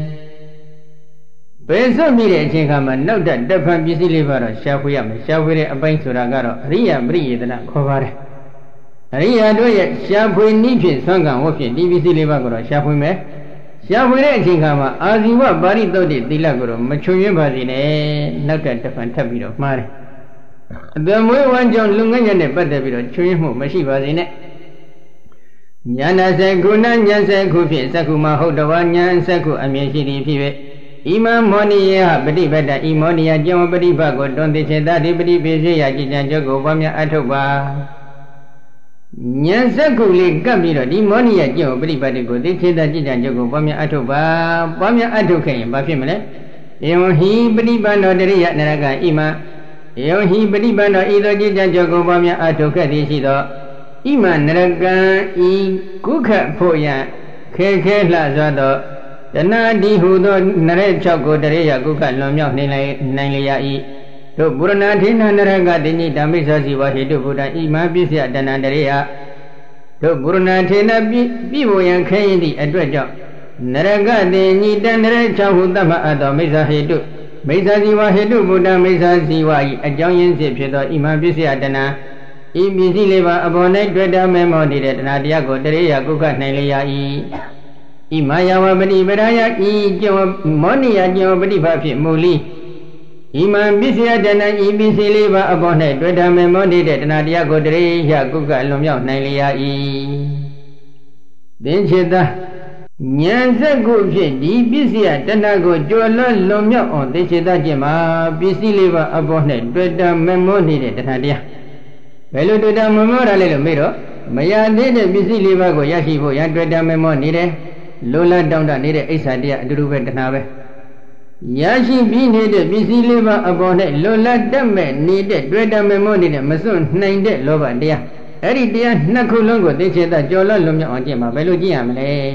ဘယ်စွန့်ပြီးတဲ့အချိန်ခါမှာနောက်တဖန်ပစ္စည်းလေးပါတော့ရှားဖွေရမယ်ရှားဖွေတဲ့အပိုင်းဆိုတာကတော့အရိယာပရိယေတနာခေါ်ပါတယ်အရိယာတို့ရဲ့ရှားဖွေနည်းဖြင့်ဆွမ်းကံဝတ်ဖြင့်ဒီပစ္စည်းလေးပါကိုတော့ရှားဖွေမယ်ရှားဖွေတဲ့အချိန်ခါမှာအာဇီဝပါရိသုတ်တိသီလကိုတော့မချွယွင်းပါစေနဲ့နောက်တဖန်ထပ်ပြီးတော့မှားတယ်အတမွေးဝမ်းကြောင့်လူငယ်ရနဲ့ပတ်သက်ပြီးတော့ချွေးမှုမရှိပါစေနဲ့ဉာဏ်စေခုနဉာဏ်စေခုဖြင့်သက္ခုမဟုတ်တဝဉာဏ်စေခုအမြင်ရှိသည်ဖြစ်၍ဣမမောနိယပฏิပတ္တဣမောနိယကြောင့်ပฏิပတ်ကိုတွန်တိစေတတိပฏิပိစေယကြည်ကြံကြကိုပွားများအထုတ်ပါဉာဏ်စေခုလေးကပ်ပြီးတော့ဒီမောနိယကြောင့်ပฏิပတ်ကိုသိစေတကြည်ကြံကြကိုပွားများအထုတ်ပါပွားများအထုတ်ခဲ့ရင်ဘာဖြစ်မလဲဧဝံဟိပฏิပတ်တော်တရိယနရကဣမဧဝံဟိပฏิပတ်တော်ဤသောကြည်ကြံကြကိုပွားများအထုတ်ခဲ့သည်ရှိသောဣမနရကံဤကုခဖို့ရန်ခဲခဲလှစွာသောတဏှာဒီဟုသောနရ6ကိုတရေယကုခလွန်မြောက်နိုင်လျာ၏တို့ပုရဏထေနနရကတိညိတမိစ္ဆာစီဝဟိတုဗုဒ္ဓဣမံပစ္စယတဏတရေယတို့ပုရဏထေနပြဖို့ရန်ခဲရင်သည့်အတွက်ကြောင့်နရကတိညိတနရ6ဟုသတ်မှတ်အပ်သောမိစ္ဆာဟိတုမိစ္ဆာစီဝဟိတုဗုဒ္ဓမိစ္ဆာစီဝ၏အကြောင်းရင်းဖြစ်ဖြစ်သောဣမံပစ္စယတဏဤပစ္စည်းလေးပါအပေါ်၌တွေ့တာမဲမောနေတဲ့တဏှာတရားကိုတရေယကုခနိုင်လျာ၏ဣမာယဝပတိပရာယဤကျော်မောနိယကျော်ပฏิภဖြင့်မူလိဣမံပစ္စယတဏဤပစ္စည်းလေးပါအပေါ်၌တွေ့တာမဲမောနေတဲ့တဏှာတရားကိုတရေယကုခလွန်မြောက်နိုင်လျာ၏သင်္ချေတဉာဏ်စက်ကိုဖြင့်ဒီပစ္စယတဏှကိုကျော်လွန်မြောက်အောင်သင်္ချေတခြင်းမှာပစ္စည်းလေးပါအပေါ်၌တွေ့တာမဲမောနေတဲ့တဏှာတရားဘယ်လိုတွေ့တာမမောရလဲလို့မေးတော့မရသေးတဲ့ပစ္စည်းလေးပါးကိုရရှိဖို့ရန်တွေ့တာမမောနေတယ်လိုလားတောင့်တနေတဲ့အိဆာတရားအတူတူပဲတဏှာပဲရရှိပြီးနေတဲ့ပစ္စည်းလေးပါးအပေါ်၌လိုလားတတ်မဲ့နေတဲ့တွေ့တာမမောနေတဲ့မစွန့်နိုင်တဲ့လောဘတရားအဲ့ဒီတရားနှစ်ခုလုံးကိုသိချင်တာကြော်လွတ်လွန်မြောက်အောင်ကျင့်မှာဘယ်လိုကျင့်ရမလဲ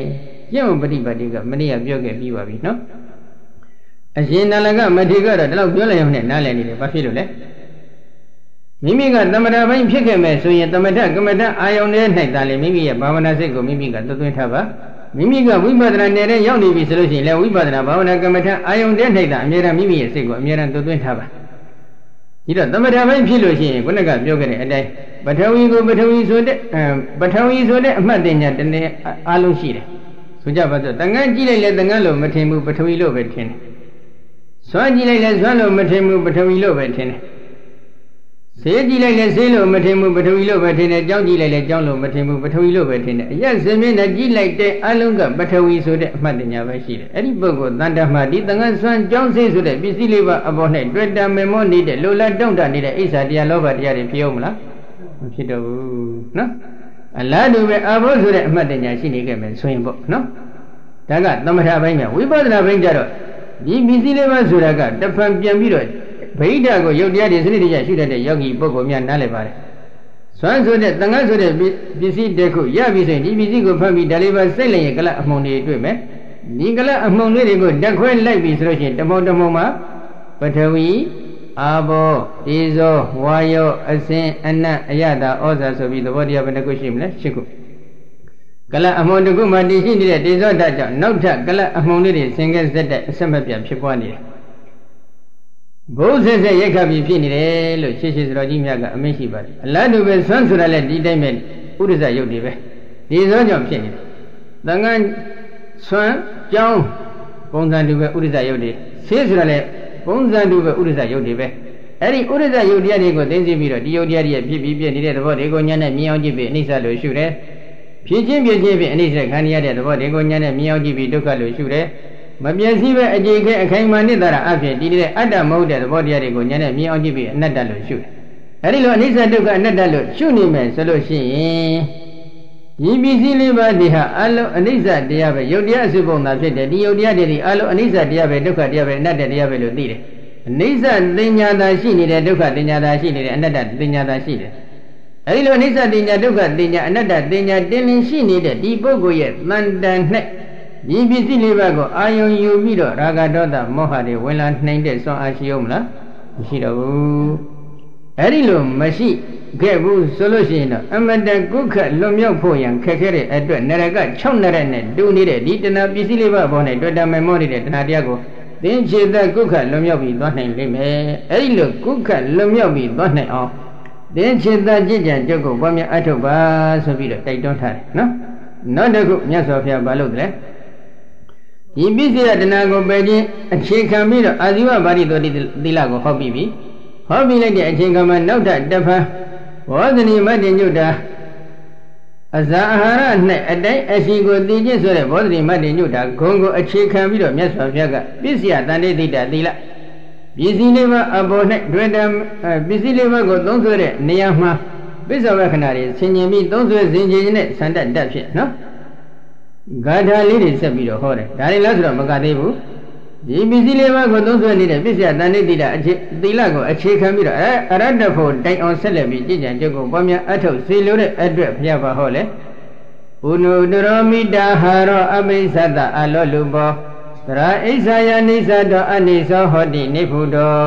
ကျင့်ဝတ်ပฏิပတ်တိကမနေ့ကပြောခဲ့ပြီးပါပြီနော်အရှင်နာလကမထေရကတော့ဒီလောက်ပြောလိုက်ရုံနဲ့နားလည်နေတယ်ဘာဖြစ်လို့လဲမိမိကသမထပိုင်းဖြစ်ခဲ့မယ်ဆိုရင်သမထကမ္မထအာယုန်နဲ့၌သာလေမိမိရဲ့ဘာဝနာစိတ်ကိုမိမိကသွင်းထားပါမိမိကဝိပဿနာနယ်နဲ့ရောက်နေပြီဆိုလို့ရှိရင်လည်းဝိပဿနာဘာဝနာကမ္မထအာယုန်တဲ့၌သာအမြဲတမ်းမိမိရဲ့စိတ်ကိုအမြဲတမ်းသွင်းထားပါဒီတော့သမထပိုင်းဖြစ်လို့ရှိရင်ခုနကပြောခဲ့တဲ့အတိုင်းပထဝီကိုပထဝီဆိုတဲ့အမှတ်တင်ညာတနေ့အားလုံးရှိတယ်ဆိုကြပါစို့တန်ခမ်းကြည့်လိုက်လဲတန်ခမ်းလို့မထင်ဘူးပထဝီလို့ပဲထင်တယ်စွမ်းကြည့်လိုက်လဲစွမ်းလို့မထင်ဘူးပထဝီလို့ပဲထင်တယ်ဆေးကြည့်လိုက်လဲဆေးလို့မထင်ဘူးပထဝီလို့ပဲထင်တယ်ကြောင်းကြည့်လိုက်လဲကြောင်းလို့မထင်ဘူးပထဝီလို့ပဲထင်တယ်အရက်စင်မြင့်နဲ့ကြည့်လိုက်တဲ့အလုံးကပထဝီဆိုတဲ့အမှတ်တင်ညာပဲရှိတယ်အဲ့ဒီပုဂ္ဂိုလ်တန်တမှာဒီတန်ခမ်းစွမ်းကြောင်းဆေးဆိုတဲ့ပစ္စည်းလေးပါအပေါ်၌တွေ့တာမေမောနေတဲ့လိုလားတောင့်တနေတဲ့အိစ္ဆာတရားလောဘတရားတွေဖြစ်အောင်မလားမဖြစ်တော့ဘူးနော်အလားတူပဲအဘောဆိုတဲ့အမှတ်တင်ညာရှိနေခဲ့မယ်ဆိုရင်ပေါ့နော်ဒါကသမထပိုင်းမှာဝိပဿနာပိုင်းကျတော့ဒီပစ္စည်းလေးပါဆိုတာကတဖန်ပြန်ပြီးတော့ဗိဓာကိုရုပ်တရားတွေစနစ်တကျရှုတတ်တဲ့ယောဂီပုဂ္ဂိုလ်များနားလည်ပါတယ်စွမ်းဆိုတဲ့တန်ခါဆိုတဲ့ပစ္စည်းတစ်ခုရပြီဆိုရင်ဒီပစ္စည်းကိုဖတ်ပြီးဒါလေးပါစိတ်လိုက်ရင်ကလအမှုန်တွေတွေ့မယ်ဒီကလအမှုန်လေးတွေကိုတက်ခွဲလိုက်ပြီဆိုလို့ရှိရင်တမုံတမုံမှာပထဝီအာဘောဧဇောဝါယောအစင်အနတ်အယတာဩဇာဆိုပြီးသဘောတရားဘယ်နှခုရှိမလဲ၈ခုကလအမှုန်တစ်ခုမှတည်ရှိနေတဲ့တေဇောဓာတ်ကြောင့်နောက်ထပ်ကလအမှုန်လေးတွေဆင်ကဲစက်တဲ့အဆက်မပြတ်ဖြစ်ပွားနေတယ်ဘုဇက်ဆက်ရက်ခပ်ပြီးဖြစ်နေတယ်လို့ရှေ့ရှေ့စတော်ကြီးများကအမိန့်ရှိပါတယ်အလားတူပဲဆွမ်းဆိုတာလည်းဒီတိုင်းပဲဥဒ္ဒဇရုပ်တွေပဲဒီဇောကြောင့်ဖြစ်နေတယ်သံဃာဆွမ်းကြောင်းပုံစံတူပဲဥဒ္ဒဇရုပ်တွေဆေးဆိုတာလည်းပုံစံတူပဲဥဒ္ဒဇရုပ်တွေပဲအဲ့ဒီဥဒ္ဒဇရုပ်တရားတွေကိုသိသိပြီးတော့ဒီရုပ်တရားတွေဖြစ်ပြီးပြည့်နေတဲ့သဘောတွေကိုညာနဲ့မြင်အောင်ကြည့်ပြီးအနိစ္စလို့ရှုတယ်ဖြစ်ချင်းဖြစ်ချင်းဖြင့်အနိစ္စခံရတဲ့သဘောတွေကိုညာနဲ့မြင်အောင်ကြည့်ပြီးဒုက္ခလို့ရှုတယ်မပြည့်စည်ပဲအကြိတ်ခဲအခိုင်အမာနှစ်သာရအဖြစ်တည်နေတဲ့အတ္တမဟုတ်တဲ့သဘောတရားတွေကိုညာနဲ့မြင်အောင်ကြည့်ပြီးအနတ္တလို့ရှုတယ်အဲဒီလိုအနိစ္စဒုက္ခအနတ္တလို့ရှုနေမယ်ဆိုလို့ရှိရင်ဒီပစ္စည်းလေးပါးဒီဟာအလုံးအနိစ္စတရားပဲယုတ်တရားအစုပုံသာဖြစ်တယ်ဒီယုတ်တရားတွေဒီအလုံးအနိစ္စတရားပဲဒုက္ခတရားပဲအနတ္တတရားပဲလို့သိတယ်အနိစ္စတင်ညာတာရှိနေတယ်ဒုက္ခတင်ညာတာရှိနေတယ်အနတ္တတင်ညာတာရှိတယ်အဲဒီလိုအနိစ္စတင်ညာဒုက္ခတင်ညာအနတ္တတင်ညာတင်းလင်းရှိနေတဲ့ဒီပုဂ္ဂိုလ်ရဲ့တန်တန်၌ဒီပစ္စည်းလေးပါးကိုအာယုံယူပြီးတော့ရာဂဒေါသမောဟတွေဝင်လာနှိမ့်တဲ့စွမ်းအားရှိအောင်မလားမရှိတော့ဘူးအဲ့ဒီလိုမရှိခဲ့ဘူးဆိုလို့ရှိရင်တော့အမတန်ကုခလွန်မြောက်ဖို့ရန်ခက်ခဲတဲ့အတွက်နရက6နရနဲ့တူနေတဲ့ဒီတဏှာပစ္စည်းလေးပါးပေါ်နဲ့တွေ့တာမေမောနေတဲ့တဏှာတရားကိုသင်္ချေတကုခလွန်မြောက်ပြီးသွားနိုင်လိမ့်မယ်အဲ့ဒီလိုကုခလွန်မြောက်ပြီးသွားနိုင်အောင်သင်္ချေတကြည်ကြံကြုတ်ကိုပွားများအထုတ်ပါဆိုပြီးတော့တိုက်တွန်းထားတယ်နော်နောက်တစ်ခုမြတ်စွာဘုရားဘာလုပ်တယ်လဲဒီပစ္စည်းတဏှာကိုပယ်ခြင်းအခြေခံပြီးတော့အာဇီဝပါဠိတော်သီလကိုဟောပြီးပြီဟောပြီးလိုက်တဲ့အချိန်ကမှနောက်ထပ်တစ်ဖန်ဘောဓနိမတ္တညုတာအဇာအာဟာရ၌အတိုင်းအရှိကိုသိခြင်းဆိုတဲ့ဘောဓနိမတ္တညုတာဂုံကိုအခြေခံပြီးတော့မြတ်စွာဘုရားကပစ္စည်းတန်တိတိတသီလပစ္စည်းလေးပါအပေါ်၌တွေ့တယ်ပစ္စည်းလေးပါကိုသုံးဆွဲတဲ့နေရာမှာပစ္ဆဝေခဏတွေဆင်ញင်ပြီးသုံးဆွဲစဉ်ခြင်းနဲ့ဆန္ဒတတ်ဖြစ်နော်ဂါထာလေးတွေဆက်ပြီးတော့ဟောတယ်ဒါတွေလည်းဆိုတော့မကသေးဘူးဒီပစ္စည်းလေးပါးကိုသုံးဆွဲနေတဲ့ပစ္စယတန်တိတိတသီလကိုအခြေခံပြီးတော့အရတ္တဖို့တိုင်အောင်ဆက်လက်ပြီးကြည်ကြံကြုတ်ကိုပွားများအထုတ်စေလိုတဲ့အတွက်ဘုရားပါဟောလေဥနုတရောမိတာဟာရောအပိသတအလောလူဘောသရာအိဆာယနိစ္စတောအနိသောဟောတိနိဖုတော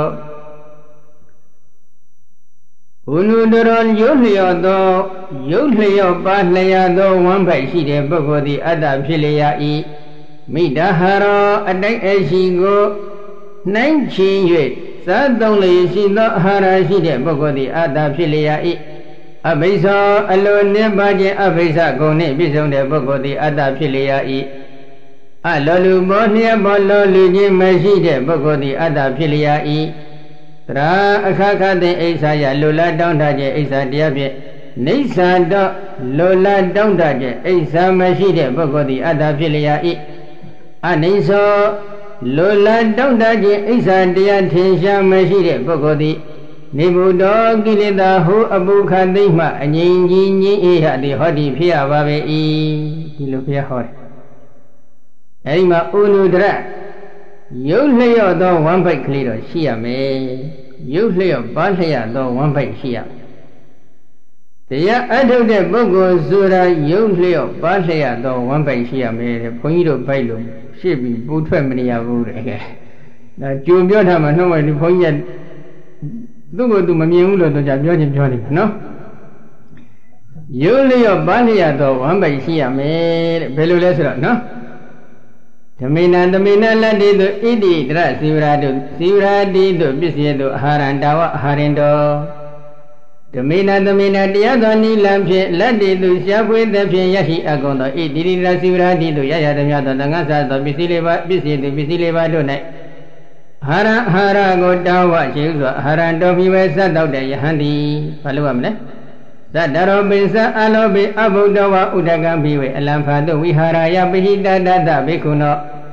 ဥနုတရောရုပ်လျော်သောရုပ်လျော်ပါလျာသောဝမ်းပိုက်ရှိတဲ့ပုဂ္ဂိုလ်သည်အတ္တဖြစ်လျာ၏မိတ္တဟာရောအတိုင်းအရှိကိုနှိုင်းချင်၍စားသုံးလျက်ရှိသောအာဟာရရှိတဲ့ပုဂ္ဂိုလ်သည်အတ္တဖြစ်လျာ၏အဘိဇောအလိုနှင့်ပါခြင်းအဘိဇဂုံနှင့်ပြည့်စုံတဲ့ပုဂ္ဂိုလ်သည်အတ္တဖြစ်လျာ၏အလောလူဘောလျက်ဘောလောလူခြင်းမရှိတဲ့ပုဂ္ဂိုလ်သည်အတ္တဖြစ်လျာ၏တရာအခါခတဲ့အိဆာယလူလာတောင်းတခြင်းအိဆာတရားဖြင့်နိစ္စတော့လူလာတောင်းတခြင်းအိဆာမရှိတဲ့ပုဂ္ဂိုလ်သည်အတ္တဖြစ်လျာ၏အနိသောလူလာတောင်းတခြင်းအိဆာတရားထင်ရှားမရှိတဲ့ပုဂ္ဂိုလ်သည်နိဗ္ဗုတောကိလေသာဟုအပုခသိမ့်မှအငြိမ်ကြီးငြိမ်အေးဟသည်ဟောဒီဖြစ်ရပါပဲ၏ဒီလိုဘုရားဟောတယ်အဲဒီမှာဥနုဒရရုပ်လျော့သောဝမ်းပိုက်ကလေးတော့ရှိရမယ်ရုပ်လျော့ပါလျော့သောဝမ်းပိုက်ရှိရမယ်တရားအထုတ်တဲ့ပုဂ္ဂိုလ်ဆိုတာယုံလျော့ပါလျက်သောဝမ်းပိုက်ရှိရမယ်တဲ့ဘုန်းကြီးတို့ဘိုက်လို့ရှေ့ပြီးပူထွက်မနေရဘူးတဲ့ကဲဒါကြုံပြောထားမှနှုတ်လိုက်ဒီဘုန်းကြီးကသူ့ကိုသူမမြင်ဘူးလို့တော့ကြပြောချင်းပြောနေတယ်နော်ယုံလျော့ပါလျက်သောဝမ်းပိုက်ရှိရမယ်တဲ့ဘယ်လိုလဲဆိုတော့နော်ဓမေနလတ္တိတုဣတိတရစီဝရာတုစီဝရာတိတုပစ္စယေတုအာဟာရံတာဝအာဟာရင်တောဓမေနတရားသောနိလံဖြင့်လတ္တိတုရှားဖွေသည်ဖြင့်ယရှိအကုန်သောဣတိတရစီဝရာတိတုရရသည်များသောသံဃာသသောပစ္စည်းလေးပါးပစ္စည်းတုပစ္စည်းလေးပါးတို့၌အာဟာရကိုတာဝရှိဥစွာအာဟာရံတော်ပြီးပဲစတ်တော့တဲ့ယဟန်သည်ဘာလို့ရမလဲသတ္တရောပိသအလောပိအဘုဒ္ဓဝဥဒကံဘိဝေအလံဖာတုဝိဟာရယပိဟိတတတဘိက္ခုနော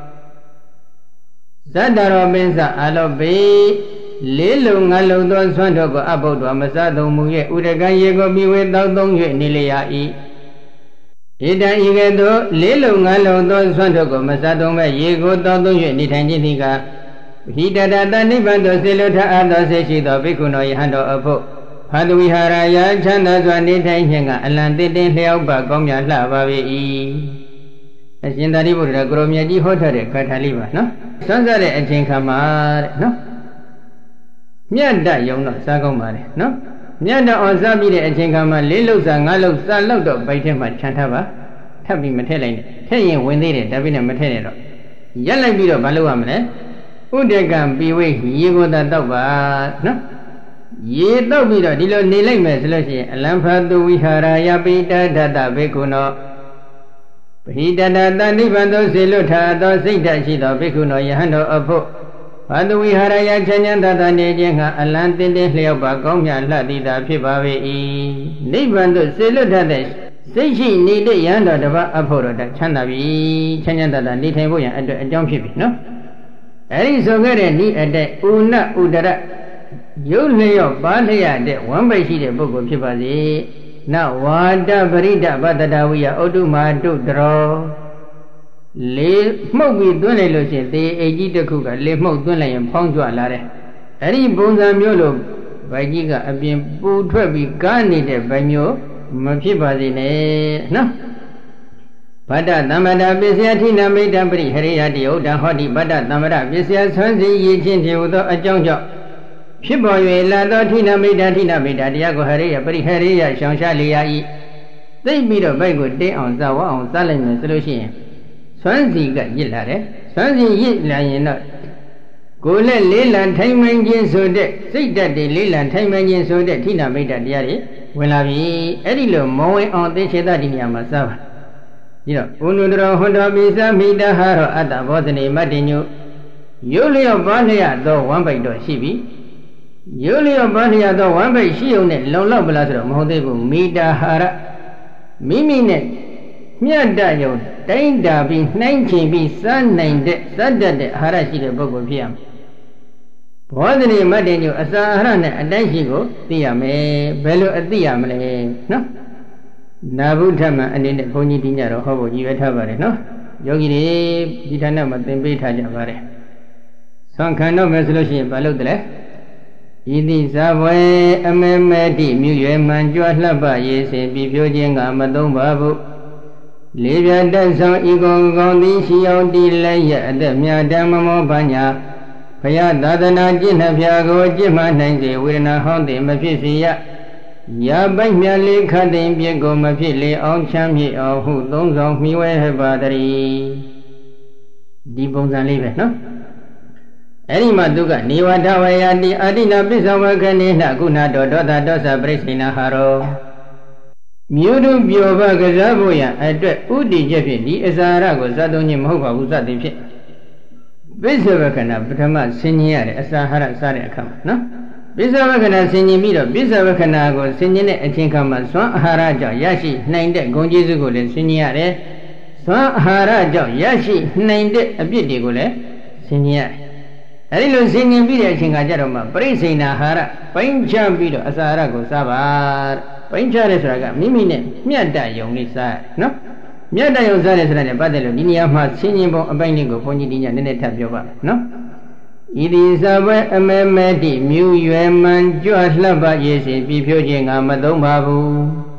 သတ္တရောပိသအလောပိလေးလုံးငါးလုံးသောဆွမ်းတော်ကိုအဘုဒ္ဓမစသုံးမူ၍ဥဒကံရေကိုဘိဝေတောက်သုံး၍နေလျာ၏ဣတံဤကဲ့သို့လေးလုံးငါးလုံးသောဆွမ်းတော်ကိုမစသုံးမဲ့ရေကိုတောက်သုံး၍နေထိုင်ခြင်းသည်ကဟိတတတနိဗ္ဗာန်သို့စေလွတ်ထအပ်သောစေရှိသောဘိက္ခုနောယဟန်တော်အဖို့ဖာတဝိဟာရယချမ်းသာစွာနေထိုင်ခြင်းကအလံတည်တင်လျောက်ပါကောင်းမြတ်လှပါပေ၏အရှင်သာရိပုတ္တရာကိုရောမြတ်ကြီးဟောထားတဲ့ဂါထာလေးပါနော်ဆွမ်းစားတဲ့အချိန်ခါမှာတဲ့နော်မြတ်တယုံတော့စားကောင်းပါလေနော်မြတ်တအောင်စားပြီးတဲ့အချိန်ခါမှာလေးလုစားငါးလုစားလောက်တော့ဗိုက်ထဲမှာခြံထားပါထပ်ပြီးမထည့်လိုက်နဲ့ထည့်ရင်ဝင်သေးတယ်ဒါပေမဲ့မထည့်နဲ့တော့ရက်လိုက်ပြီးတော့မလုပ်ရမလဲဥဒကံပိဝေရေကိုသာတောက်ပါနော်ရေတောက်ပြီးတော့ဒီလိုနေလိုက်မယ်ဆိုလို့ရှိရင်အလံဖာတုဝိဟာရယပိတဒတဘေကုနောပဟိတတတနိဗ္ဗာန်သို့စေလွတ်ထားသောစိတ်ဓာတ်ရှိသောဘေကုနောယဟန်တော်အဖို့ဖာတုဝိဟာရယချမ်းချမ်းသာသာနေခြင်းဟာအလံတင်တင်လျောက်ပါကောင်းမြတ်လှသည်သာဖြစ်ပါ၏နိဗ္ဗာန်သို့စေလွတ်ထားတဲ့စိတ်ရှိနေတဲ့ယဟန်တော်တစ်ပါးအဖို့တော့ချမ်းသာပြီချမ်းချမ်းသာသာနေထိုင်ဖို့ရန်အတွက်အကြောင်းဖြစ်ပြီနော်အဲဒီဆိုခဲ့တဲ့ဤအတဲ့ဥနဥဒရယုတ်လျော့ပါလျက်တဲ့ဝမ်းပိတ်ရှိတဲ့ပုဂ္ဂိုလ်ဖြစ်ပါစေနဝါဒပရိဒဗတ္တဝိယဩတုမာတုတရောလေးမှုတ်ပြီးသွင်းလိုက်လို့ရှိရင်သေအိတ်ကြီးတစ်ခုကလေးမှုတ်သွင်းလိုက်ရင်ဖောင်းကြွလာတယ်အဲ့ဒီပုံစံမျိုးလိုဗိုက်ကြီးကအပြင်ပူထွက်ပြီးကားနေတဲ့ဗိုက်မျိုးမဖြစ်ပါစေနဲ့နော်ဗတ္တသမ္မတာပစ္စယထိနာမိတံပရိဟရိယတိဥဒ္ဒဟောတိဗတ္တသမ္မတာပစ္စယဆွမ်းစီရည်ချင်းဖြစ်သောအကြောင်းကြောင့်ဖြစ်ပေါ်၍လာသောထိနာမိတံတရားကိုဟရိယပရိဟရိယရှောင်ရှားလျာ၏သိပြီးတော့ဘိုက်ကိုတင်းအောင်စားဝအောင်စားလိုက်မယ်ဆိုလို့ရှိရင်ဆွမ်းစီကရစ်လာတယ်ဆွမ်းစီရစ်လာရင်တော့ကိုယ်လက်လေးလံထိုင်မှန်ခြင်းဆိုတဲ့စိတ်ဓာတ်တွေလေးလံထိုင်မှန်ခြင်းဆိုတဲ့ထိနာမိတတရားတွေဝင်လာပြီအဲ့ဒီလိုမဝင်အောင်သိချေတတ်ဒီနေရာမှာစားပါဒီတော့ဥနုတရောဟွန်တော်ပိသမိတဟာရောအတ္တဘောဓနေမတ္တိညုရုပ်လျော့ပါလျက်သောဝမ်းပိုက်တော့ရှိပြီရုပ်လျော့ပါလျက်သောဝမ်းပိုက်ရှိုံနဲ့လုံလောက်ပလားဆိုတော့မဟုတ်သေးဘူးမိတဟာရမိမိနဲ့မြတ်တယုံတိုင်းတာပြီးနှိုင်းချင်ပြီးစားနိုင်တဲ့စတတ်တဲ့အာဟာရရှိတဲ့ပုဂ္ဂိုလ်ဖြစ်ရမယ်ဘောဓနေမတ္တိညုအစာအာဟာရနဲ့အတိုင်းရှိကိုသိရမယ်ဘယ်လိုအသိရမလဲနော်နာဘုထမအနေနဲ့ဘုန်းကြီးဒီညတော့ဟောဖို့ရည်ရွယ်ထားပါတယ်နော်ယောဂီတွေဒီဌာနမှာသင်ပေးထားကြပါတယ်ဆွမ်းခံတော့မယ်ဆိုလို့ရှိရင်ဘာလုပ်တယ်လဲဤသည့်ဇာဝေအမေမေတိမြူရွယ်မှန်ကြွလှပရေးစဉ်ပြီးပြောခြင်းကမသုံးပါဘူးလေးပြတ်တက်ဆောင်ဤကုံကောင်းသည်ရှိအောင်တည်လည်းရအသက်မြတ်ဓမ္မမောပညာဘုရားသာသနာကျင့်နှဖျားကိုကျင့်မှနိုင်စေဝေဒနာဟောင်းသည်မဖြစ်စေရရာပိုက်မြတ်လေးခတ်တင်ပြည့်ကိုမဖြစ်လေအောင်ချမ်းမြေ့အောင်ဟုသုံးဆောင်မိဝဲပါတည်းဒီပုံစံလေးပဲနော်အဲ့ဒီမှာသူကနေဝထဝယတိအာတိနာပစ္ဆဝကနေနကုဏတောဒောသဒောသပရိစ္ဆေနဟာရောမြို့တို့ပြောဘကစားဖို့ရအတွက်ဥတည်ချက်ဖြင့်ဒီအစာရကိုဇတ်သုံးခြင်းမဟုတ်ပါဘူးစသည်ဖြင့်ပစ္ဆဝကနာပထမဆင်ញင်ရတယ်အစာဟာရစားတဲ့အခါမှာနော်ပစ္ဆဝကနာဆင်ញင်ပြီးတော့ပစ္ဆဝကနာကိုဆင်ញင်တဲ့အချိန်ခါမှာသွမ်းအာဟာရကြောင့်ရရှိနိုင်တဲ့ဂုဏ်ကျေးဇူးကိုလည်းဆင်ញင်ရတယ်သွမ်းအာဟာရကြောင့်ရရှိနိုင်တဲ့အပြစ်တွေကိုလည်းဆင်ញင်ရတယ်အဲဒီလိုဆင်ញင်ပြီးတဲ့အချိန်ကကြတော့မှပရိစ္ဆေနာဟာရပိုင်းခြားပြီးတော့အစာအာဟာရကိုစားပါပိုင်းခြားတယ်ဆိုတာကမိမိနဲ့မြတ်တယုံလေးစားနော်မြတ်တယုံစားတယ်ဆိုတာနဲ့ပတ်သက်လို့ဒီနေရာမှာဆင်ញင်ပုံအပိုင်းလေးကိုဘုန်းကြီးဒီညနည်းနည်းထပ်ပြောပါမယ်နော်ဤဒီဇဘွဲအမေမေတိမြူရွယ်မှန်ကြွလှပရေးစဉ်ပြီးဖြိုးခြင်းကမသုံးပါဘူး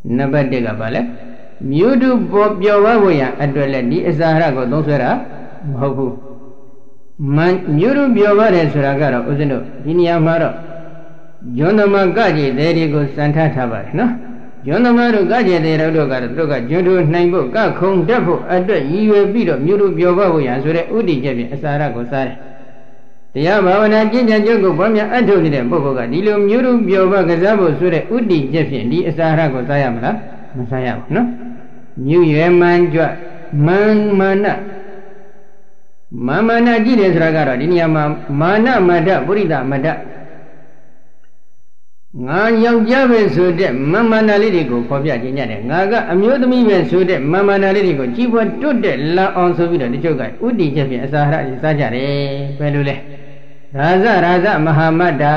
နံပါတ်1ကဘာလဲမြို့တို့ပေါ်ပျော်ဝဖို့ရန်အတွက်လည်းဒီအစာအာဟာရကိုသုံးဆွဲတာမဟုတ်ဘူးမြို့တို့ပျော်ပါတယ်ဆိုတာကတော့ဦးဇင်းတို့ဒီနေရာမှာတော့ယွန်းသမကကြေတဲ့တွေကိုစံထထားပါတယ်နော်ယွန်းသမတို့ကကြေတဲ့တို့ကတော့သူတို့ကကျွန်းတို့နိုင်ဖို့ကခုံတက်ဖို့အတွက်ရည်ရွယ်ပြီးတော့မြို့တို့ပျော်ဖို့ရန်ဆိုတဲ့ဥတည်ချက်ဖြင့်အစာအာဟာရကိုစားတယ်တရားဘာဝနာကျင့်ကြံကြုတ်ကိုဘာများအထုတ်နေတဲ့ပုဂ္ဂိုလ်ကဒီလိုမြို့တို့ပျော်ကစားဖို့ဆိုတဲ့ဥတည်ချက်ဖြင့်ဒီအစာအာဟာရကိုစားရမလားမစားရဘူးနော်မြို့ရွယ်မှန်ကြွမာနကြည့်တယ်ဆိုတာကတော့ဒီနေရာမှာမာနမတ္တပုရိသမတ္တငါယောက်ျားပဲဆိုတဲ့မာနလေးတွေကိုဖော်ပြခြင်းရတယ်ငါကအမျိုးသမီးပဲဆိုတဲ့မာနလေးတွေကိုကြီးပွားတွတ်တဲ့လာအောင်ဆိုပြီးတော့ဒီချုပ်ကဥတည်ချက်ဖြင့်အစာအာဟာရစားကြတယ်ဘယ်လိုလဲရာဇမဟာမတ္တာ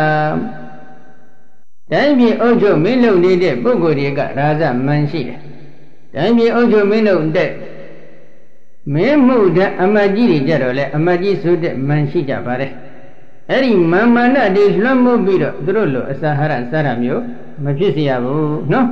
တိုင်းပြည်အုပ်ချုပ်မင်းလုပ်နေတဲ့ပုဂ္ဂိုလ်တွေကရာဇမန်ရှိတယ်တိုင်းပြည်အုပ်ချုပ်မင်းလုပ်တဲ့မင်းမှုတဲ့အမတ်ကြီးတွေကြတော့လေအမတ်ကြီးဆိုတဲ့မန်ရှိကြပါတယ်အဲ့ဒီမာနတွေလွှမ်းမိုးပြီးတော့သူတို့လိုအစာအာဟာရစားရမျိုးမဖြစ်စေရဘူးနော်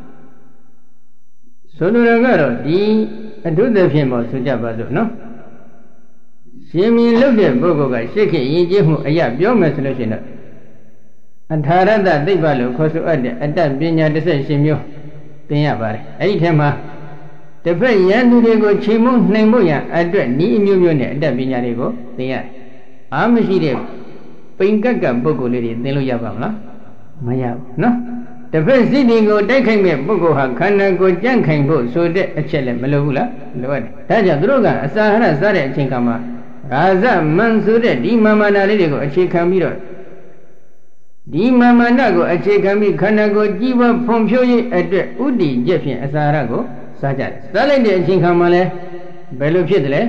ဆိုလိုတာကတော့ဒီအထုသဖြင့်ပေါ့ဆိုကြပါစို့နော်ရှင်မင်းလုပ်တဲ့ပုဂ္ဂိုလ်ကရှစ်ခေတ်ယဉ်ကျေးမှုအရာပြောမယ်ဆိုလို့ရှိရင်တော့အထာရတသိပ္ပလို့ခေါ်ဆိုအပ်တဲ့အတ္တပညာ18မျိုးသင်ရပါတယ်အဲ့ဒီထဲမှာတစ်ဖက်ရန်သူတွေကိုချိန်မှုနှိမ်မှုရန်အတွက်ဤအမျိုးမျိုးနဲ့အတ္တပညာတွေကိုသင်ရတယ်အားမရှိတဲ့ပိန်ကက်ကပုဂ္ဂိုလ်လေးတွေသင်လို့ရပါမလားမရဘူးနော်တစ်ဖက်စိတ်တွေကိုတိုက်ခိုက်မဲ့ပုဂ္ဂိုလ်ဟာခန္ဓာကိုယ်ကြန့်ခိုင်ဖို့ဆိုတဲ့အချက်လည်းမလိုဘူးလားလိုအပ်တယ်ဒါကြောင့်သူတို့ကအစာအာဟာရစားတဲ့အချိန်ကမှရာဇမန်ဆိုတဲ့ဒီမာနလေးတွေကိုအခြေခံပြီးတော့ဒီမာနကိုအခြေခံပြီးခန္ဓာကိုယ်ကြည်ပွားဖွံ့ဖြိုးရေးအတွက်ဥတည်ချက်ဖြင့်အစာအာဟာရကိုစားကြတယ်စားလိုက်တဲ့အချိန်ခါမှာလဲဘယ်လိုဖြစ်တယ်လဲ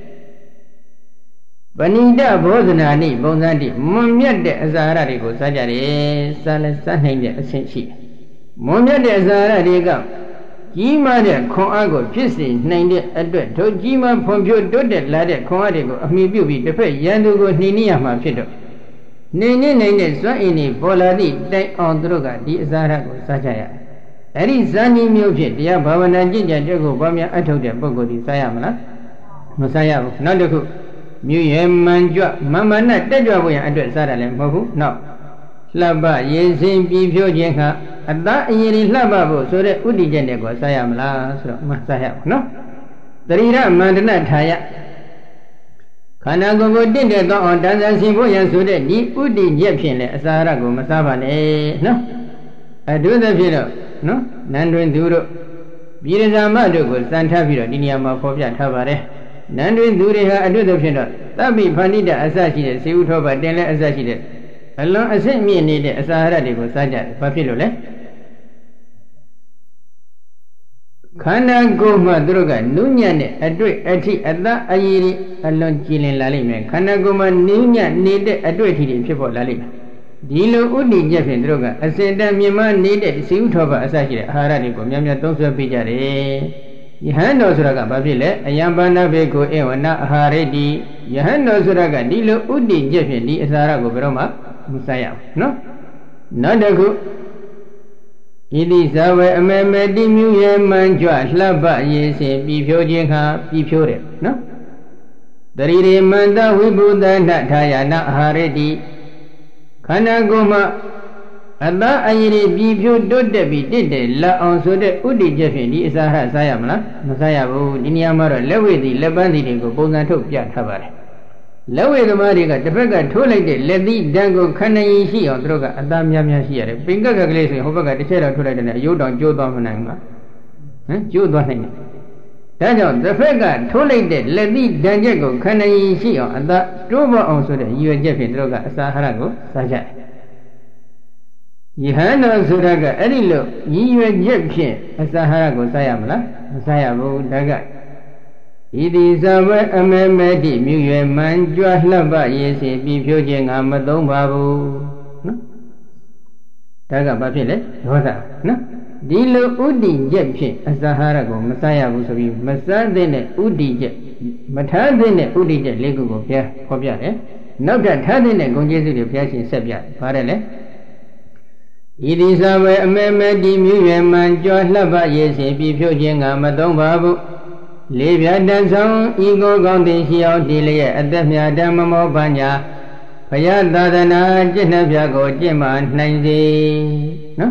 ပဏိတဘောဇနာနိပုံစံတိမွန်မြတ်တဲ့အစာအာဟာရတွေကိုစားကြတယ်စားလဲစားနိုင်တဲ့အဆင့်ရှိတယ်မွန်မြတ်တဲ့အစာအာဟာရတွေကကြီးမားတဲ့ခွန်အားကိုဖြစ်စေနိုင်တဲ့အတွက်တို့ကြီးမားဖွံ့ဖြိုးတိုးတက်လာတဲ့ခွန်အားတွေကိုအမိပြုပြီးတစ်ဖက်ရန်သူကိုနှိမ့်နေရမှာဖြစ်တော့နေနိုင်တဲ့စွမ်းအင်တွေပေါ်လာသည့်တိုင်အောင်သူတို့ကဒီအစာအာဟာရကိုစားကြရတယ်အဲ့ဒီဇာတိမျိုးဖြင့်တရားဘာဝနာကျင့်ကြံတဲ့ကိုဘာများအထုတ်တဲ့ပုဂ္ဂိုလ်ဒီစားရမလားမစားရဘူးနောက်တစ်ခုမြို့ရဲမှန်ကြွမာနတက်ကြွဖို့ရအတွက်စားတယ်လည်းမဟုတ်ဘူးနောက်လှပရေစင်ပြီးဖြိုးခြင်းဟာအသားအရင်လှပဖို့ဆိုတဲ့ဥတည်ချက်နဲ့ကိုစားရမလားဆိုတော့မစားရဘူးနော်တရိရမန္တနထာယခန္ဓာကိုယ်ကိုတင့်တယ်သောအောင်တန်ဆာစီဖို့ရဆိုတဲ့ဒီဥတည်ချက်ဖြင့်လည်းအစာအာဟာရကိုမစားပါနဲ့နော်အထူးသဖြင့်တော့နော်နန္တွင်သူတို့ပြည်ရဇာမတို့ကိုစံထပ်ပြီးတော့ဒီနေရာမှာဖော်ပြထားပါတယ်နန္တွင်သူတွေဟာအထူးသဖြင့်တော့သဗ္ဗိဖန္တိတအစရှိတဲ့စေဥထောပတင်လဲအစရှိတဲ့အလွန်အဆင့်မြင့်နေတဲ့အစာအာဟာရတွေကိုစားကြတယ်ဘာဖြစ်လို့လဲခန္ဓာကိုယ်မှာသူတို့ကနုညံ့တဲ့အတွေ့အထိအသက်အရည်အလွန်ကြည်လင်လာလိမ့်မယ်ခန္ဓာကိုယ်မှာနုညံ့နေတဲ့အတွေ့အထိတွေဖြစ်ပေါ်လာလိမ့်မယ်ဒီလိုဥတည်ချက်ဖြင့်သူတို့ကအစင်တမြင်မနေတဲ့စေဥထောပအစရှိတဲ့အာဟာရတွေကိုများများသုံးဆွဲပေးကြတယ်ယဟန်တော်ဆိုတာကဘာဖြစ်လဲအယံပါဏဘေကိုဧဝနာအာဟာရတိယဟန်တော်ဆိုတာကဒီလိုဥတည်ချက်ဖြင့်ဒီအစာရကိုဘယ်တော့မှမစားရဘူးနော်နောက်တစ်ခုဣတိဇဝေအမေမေတိမြူရေမှန်ကြွလှပရေစင်ပြီးဖြိုးခြင်းခါပြီးဖြိုးတယ်နော်တရိရိမန္တဝိဘုဒ္ဓနာထာယနာအာဟာရတိခန္ဓာကိုယ်မှာအသားအရည်ပြီးဖြိုးတိုးတက်ပြီးတင့်တယ်လက်အောင်ဆိုတဲ့ဥတည်ချက်ဖြင့်ဒီအစာဟာစားရမလားမစားရဘူးဒီနေရာမှာတော့လက်ဝိသည်လက်ပန်းသည်တွေကိုပုံစံထုတ်ပြထားပါတယ်လက်ဝိသမားတွေကတစ်ဖက်ကထိုးလိုက်တဲ့လက်သီးဓာတ်ကိုခန္ဓာရင်ရှိအောင်သူတို့ကအသားများများရှိရတယ်ပင်ကကလေးဆိုရင်ဟိုဘက်ကတစ်ချက်တော့ထိုးလိုက်တဲ့အယုတ်တောင်ကျိုးသွားမနိုင်ဘူးလားကျိုးသွားနိုင်တယ်ဒါကြောင့်တစ်ဖက်ကထိုးလိုက်တဲ့လက်သီးဓာတ်ချက်ကိုခန္ဓာရင်ရှိအောင်အသားတိုးပေါ်အောင်ဆိုတဲ့ရည်ရွယ်ချက်ဖြင့်သူတို့ကအစာဟာရကိုစားကြတယ်ယဟန်တော်ဆိုတာကအဲ့ဒီလိုရည်ရွယ်ချက်ဖြင့်အစာဟာရကိုစားရမလားမစားရဘူးဒါကဣတိဇဝေအမေမေတိမြူရွယ်မှန်ကြွလှပရေစီပြီးဖြိုးခြင်းငါမသုံးပါဘူးနော်ဒါကဘာဖြစ်လဲဒေါသနော်ဒီလိုဥတည်ချက်ဖြင့်အစာဟာရကိုမစားရဘူးဆိုပြီးမစားတဲ့ဥတည်ချက်မထားတဲ့ဥတည်ချက်လေးခုကိုဘုရားဟောပြတယ်နောက်ထပ်ထားတဲ့ဂုဏ်ကျေးဇူးတွေဘုရားရှင်ဆက်ပြပါတယ်ဗါတယ်လေဤသည်သာဝေအမေမတိမြူရွယ်မှန်ကြောလှပရေးစီပြဖြုတ်ခြင်းကမသုံးပါဘူးလေးပြတန်ဆောင်ဤကိုကောင်းသည်ရှိအောင်ဒီလျက်အသက်မြတ်ဓမ္မမောပညာဘုရားသာသနာကျင့်နှပြကိုကျင့်မှနိုင်စေနော်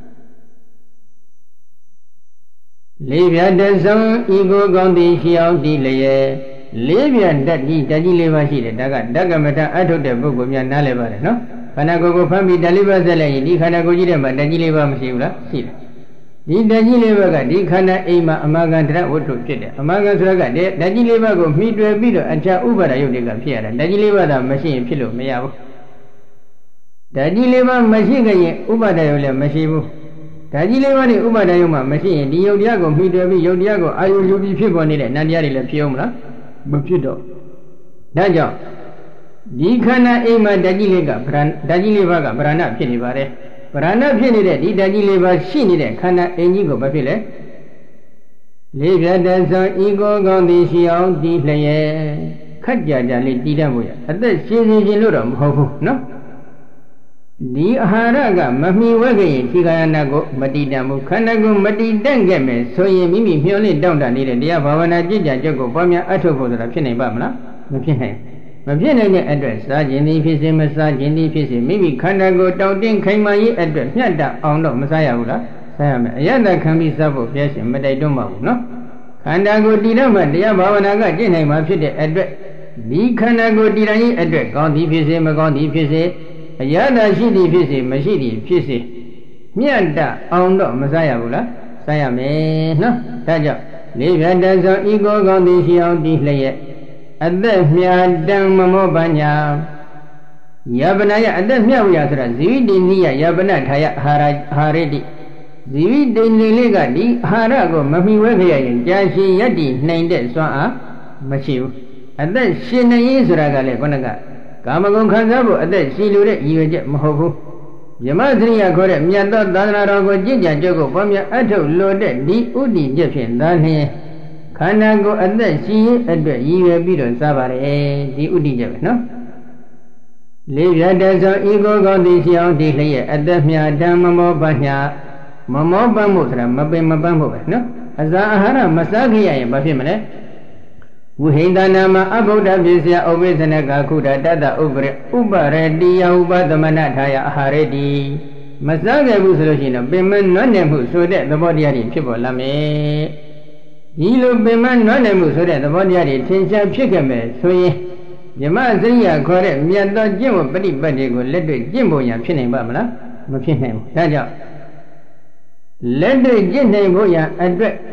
လေးပြတန်ဆောင်ဤကိုကောင်းသည်ရှိအောင်ဒီလျက်လေးပြတတ်ကြီးလေးပါရှိတယ်ဒါကဓကမထအထုတ်တဲ့ပုဂ္ဂိုလ်များနားလည်ပါတယ်နော်ခန္ဓာကိုယ်ကိုဖမ်းပြီးဓာတ်လေးပါးဆက်လိုက်ရင်ဒီခန္ဓာကိုယ်ကြီးထဲမှာဓာတ်ကြီးလေးပါးမရှိဘူးလားရှိတယ်ဒီဓာတ်ကြီးလေးပါးကဒီခန္ဓာအိမ်မှာအမာကန်တရဝတ္ထုဖြစ်တယ်အမာကန်ဆိုတာကဓာတ်ကြီးလေးပါးကိုမှီတွယ်ပြီးတော့အခြားဥပါဒယုတ်တွေကဖြစ်ရတာဓာတ်ကြီးလေးပါးသာမရှိရင်ဖြစ်လို့မရဘူးဓာတ်ကြီးလေးပါးမရှိကြရင်ဥပါဒယုတ်လည်းမရှိဘူးဓာတ်ကြီးလေးပါးနဲ့ဥပါဒယုတ်မှမရှိရင်ဒီယုတ်တရားကိုမှီတွယ်ပြီးယုတ်တရားကိုအာယုယူပြီးဖြစ်ပေါ်နေတဲ့နန္တရားတွေလည်းဖြစ်အောင်မလားမဖြစ်တော့ဒါကြောင့်ဒီခန္ဓာအိမ်မှာဓာတ်ကြီးလေးကဓာတ်ကြီးလေးပါးကဗရဏဖြစ်နေပါတယ်ဗရဏဖြစ်နေတဲ့ဒီဓာတ်ကြီးလေးပါးရှိနေတဲ့ခန္ဓာအိမ်ကြီးကိုဘာဖြစ်လဲလေးပြတ်တဲ့ဆိုဤကိုကောင်းသည်ရှိအောင်ဒီလျက်ခက်ကြကြလေးတည်တတ်ဖို့ရအသက်ရှင်ရှင်လို့တော့မဟုတ်ဘူးနော်ဒီအာဟာရကမမီဝဲခဲ့ရင်ဒီကာယနာကိုမတည်တတ်ဘူးခန္ဓာကိုမတည်တတ်ခဲ့မယ်ဆိုရင်မိမိမျောလင့်တောင့်တနေတဲ့တရားဘာဝနာကြည်ကြကြကိုပွားများအထောက်ဖို့ဆိုတာဖြစ်နိုင်ပါမလားမဖြစ်နိုင်မဖြစ်နိုင်တဲ့အတွက်စားခြင်းသည်ဖြစ်စေမစားခြင်းသည်ဖြစ်စေမိမိခန္ဓာကိုတောင့်တင်းခိုင်မာရေးအတွက်မျှတအောင်တော့မစားရဘူးလားစားရမယ်အယတခံပြီးစားဖို့ဘုရားရှင်မတိုက်တွန်းပါဘူးနော်ခန္ဓာကိုတည်တော့မှတရားဘာဝနာကကျင့်နိုင်မှာဖြစ်တဲ့အတွက်ဒီခန္ဓာကိုတည်တိုင်းရေးအတွက်ကောင်းသည်ဖြစ်စေမကောင်းသည်ဖြစ်စေအယတရှိသည်ဖြစ်စေမရှိသည်ဖြစ်စေမျှတအောင်တော့မစားရဘူးလားစားရမယ်နော်ဒါကြောင့်လေးပြတ်တသောဤကိုကောင်းသည်ရှိအောင်ဒီလျက်အသက်မြတ်တံမမောပညာယပနာယအသက်မြတ်ဝိယဆိုတာဇီဝိတေနိယယပနထာယအာဟာရတိဇီဝိတေနိလေးကဒီအာဟာရကိုမမီဝဲခရရင်ကြာရှည်ယက်တည်နိုင်တဲ့စွမ်းအားမရှိဘူးအသက်ရှင်နေရေးဆိုတာကလည်းခொနကကာမဂုဏ်ခံစားဖို့အသက်ရှိလိုတဲ့ရည်ရွယ်ချက်မဟုတ်ဘူးယမစရိယခေါ်တဲ့မြတ်သောသာသနာတော်ကိုကြည်ကြံကြုတ်ကိုပေါ်မြတ်အထုတ်လိုတဲ့ဒီဥဒိချက်ဖြင့်သာလျှင်ခန္ဓာကိုယ်အသက်ရှိရေးအတွက်ရည်ရွယ်ပြီးတော့စားပါတယ်ဒီဥဒိချက်ပဲနော်လေးပြတ်တဲ့ဆိုဤကိုကောင်းသည်ရှိအောင်ဒီလျက်အသက်မြတ်ဓမ္မမောပညာမမောပန်းမှုဆိုတာမပင်မပန်းမှုပဲနော်အစာအာဟာရမစားခဲ့ရရင်ဘာဖြစ်မလဲဝိဟိန္ဒနာမအဘုဒ္ဓပြည့်စရာဥပိသနကခုဒတတဥပရတိယဥပသမနထာယအာဟာရတိမစားခဲ့ဘူးဆိုလို့ရှိရင်တော့ပင်မနွမ်းနယ်မှုဆိုတဲ့သဘောတရားတွေဖြစ်ပေါ်လာမယ်ဒီလိုပင်မနွမ်းနယ်မှုဆိုတဲ့သဘောတရားတွေထင်ရှားဖြစ်ခဲ့မယ်ဆိုရင်ယမစရိယခေါ်တဲ့မြတ်သောကျင့်ဝတ်ပฏิပတ်တွေကိုလက်တွေ့ကျင့်ဖို့ရဖြစ်နိုင်ပါမလားမဖြစ်နိုင်ဘူးဒါကြောင့်လက်တွေ့ကျင့်နိုင်ဖို့ရအတွက်